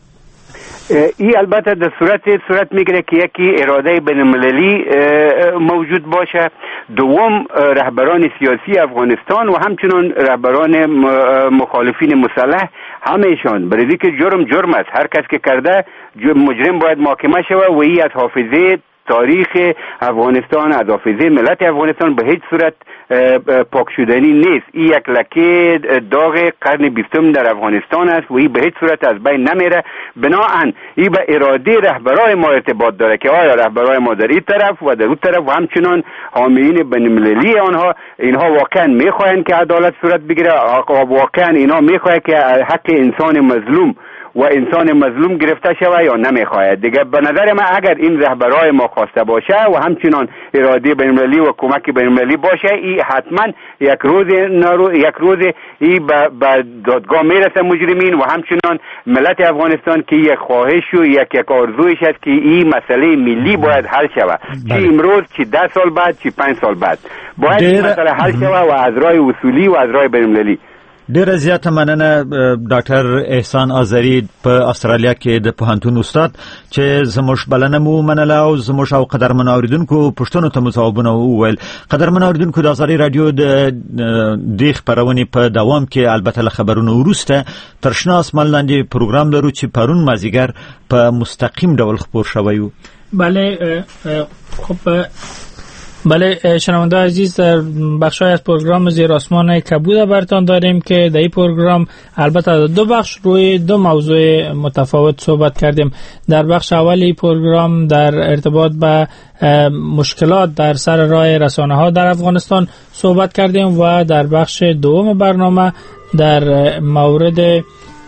ای البته در صورت صورت میگیره که یکی اراده بین المللی موجود باشه، دوم رهبران سیاسی افغانستان و همچنین رهبران مخالفین مسلح همهشان، برای که جرم جرم است، هر کس که کرده مجرم باید محاکمه شود و ای از حافظه تاریخ افغانستان، از حافظه ملت افغانستان به هیچ صورت پاک شدنی نیست. این یک لکه داغ قرن بیستم در افغانستان است و این به هیچ صورت از بین نمیره. بناهن این به اراده رهبرای ما ارتباط داره که آیا رهبرای ما در این طرف و در اون طرف و همچنان حامیین بین‌المللی آنها اینها واقعا میخواهند که عدالت صورت بگیره، واقعا اینها میخواهند که حق انسان مظلوم و انسان مظلوم گرفته شود یا نمیخواهد. دیگه به نظر من اگر این رهبرای ما خواسته باشه و همچنان اراده بین‌المللی و کمک بین‌المللی باشه، این حتما یک روز نرو یک روز این به دادگاه میرسه مجرمین، و همچنان ملت افغانستان که یک خواهش و یک یک آرزویش است که این مسئله ملی باید حل شود، چه امروز چه ده سال بعد چه پنج سال بعد باید این مسئله حل شود و از راه اصولی و از راه بین‌المللی. ډیره زیاته مننه ډاکټر احسان آذری په استرالیا کې د پوهنتون استاد چې زموږ بلنه مو منله او زموږ او قدرمن اوریدونکو پوښتنو ته مو ځوابونه وویل. قدرمن اوریدونکو د ازادي رادیو د دې خبرونې په دوام کې البته له خبرونو وروسته تر شنه اسمان لاندې پروګرام لرو چې پرون مازیګر په مستقیم ډول خپور شوی و. بله خب بله شنونده عزیز، در بخشای از پروگرام زیر آسمان کبود براتون داریم که در این پروگرام البته دو بخش روی دو موضوع متفاوت صحبت کردیم. در بخش اولی پروگرام در ارتباط به مشکلات در سر راه رسانه ها در افغانستان صحبت کردیم و در بخش دوم برنامه در مورد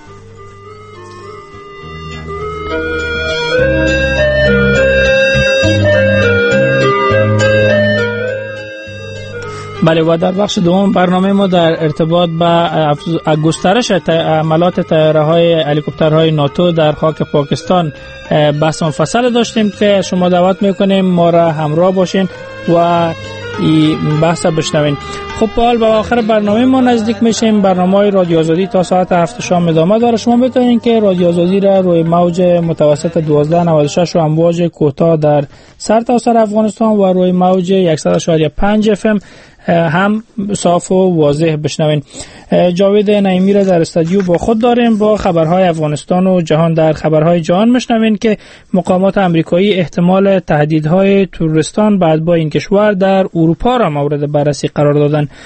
بله و در بخش دوم برنامه ما در ارتباط با گسترش عملات طیاره‌های هلیکوپترهای ناتو در خاک پاکستان بحث مفصل داشتیم که شما دعوت میکنیم ما را همراه باشین و این بحث بشنوین. خب حال به آخر برنامه ما نزدیک میشیم. برنامه رادیو آزادی تا ساعت هفت شام ادامه داره. شما بتونین که رادیو آزادی را روی موج متوسط دوازده نود و شش و امواج کوتاه در سرتاسر افغانستان و روی موج صد و یک و پنج اف ام هم صاف و واضح بشنوین. جاوید نعیمی را در استودیو با خود داریم. با خبرهای افغانستان و جهان در خبرهای جهان میشنوین که مقامات آمریکایی احتمال تهدیدهای تروریستان بعد با این کشور در اروپا را مورد بررسی قرار دادن.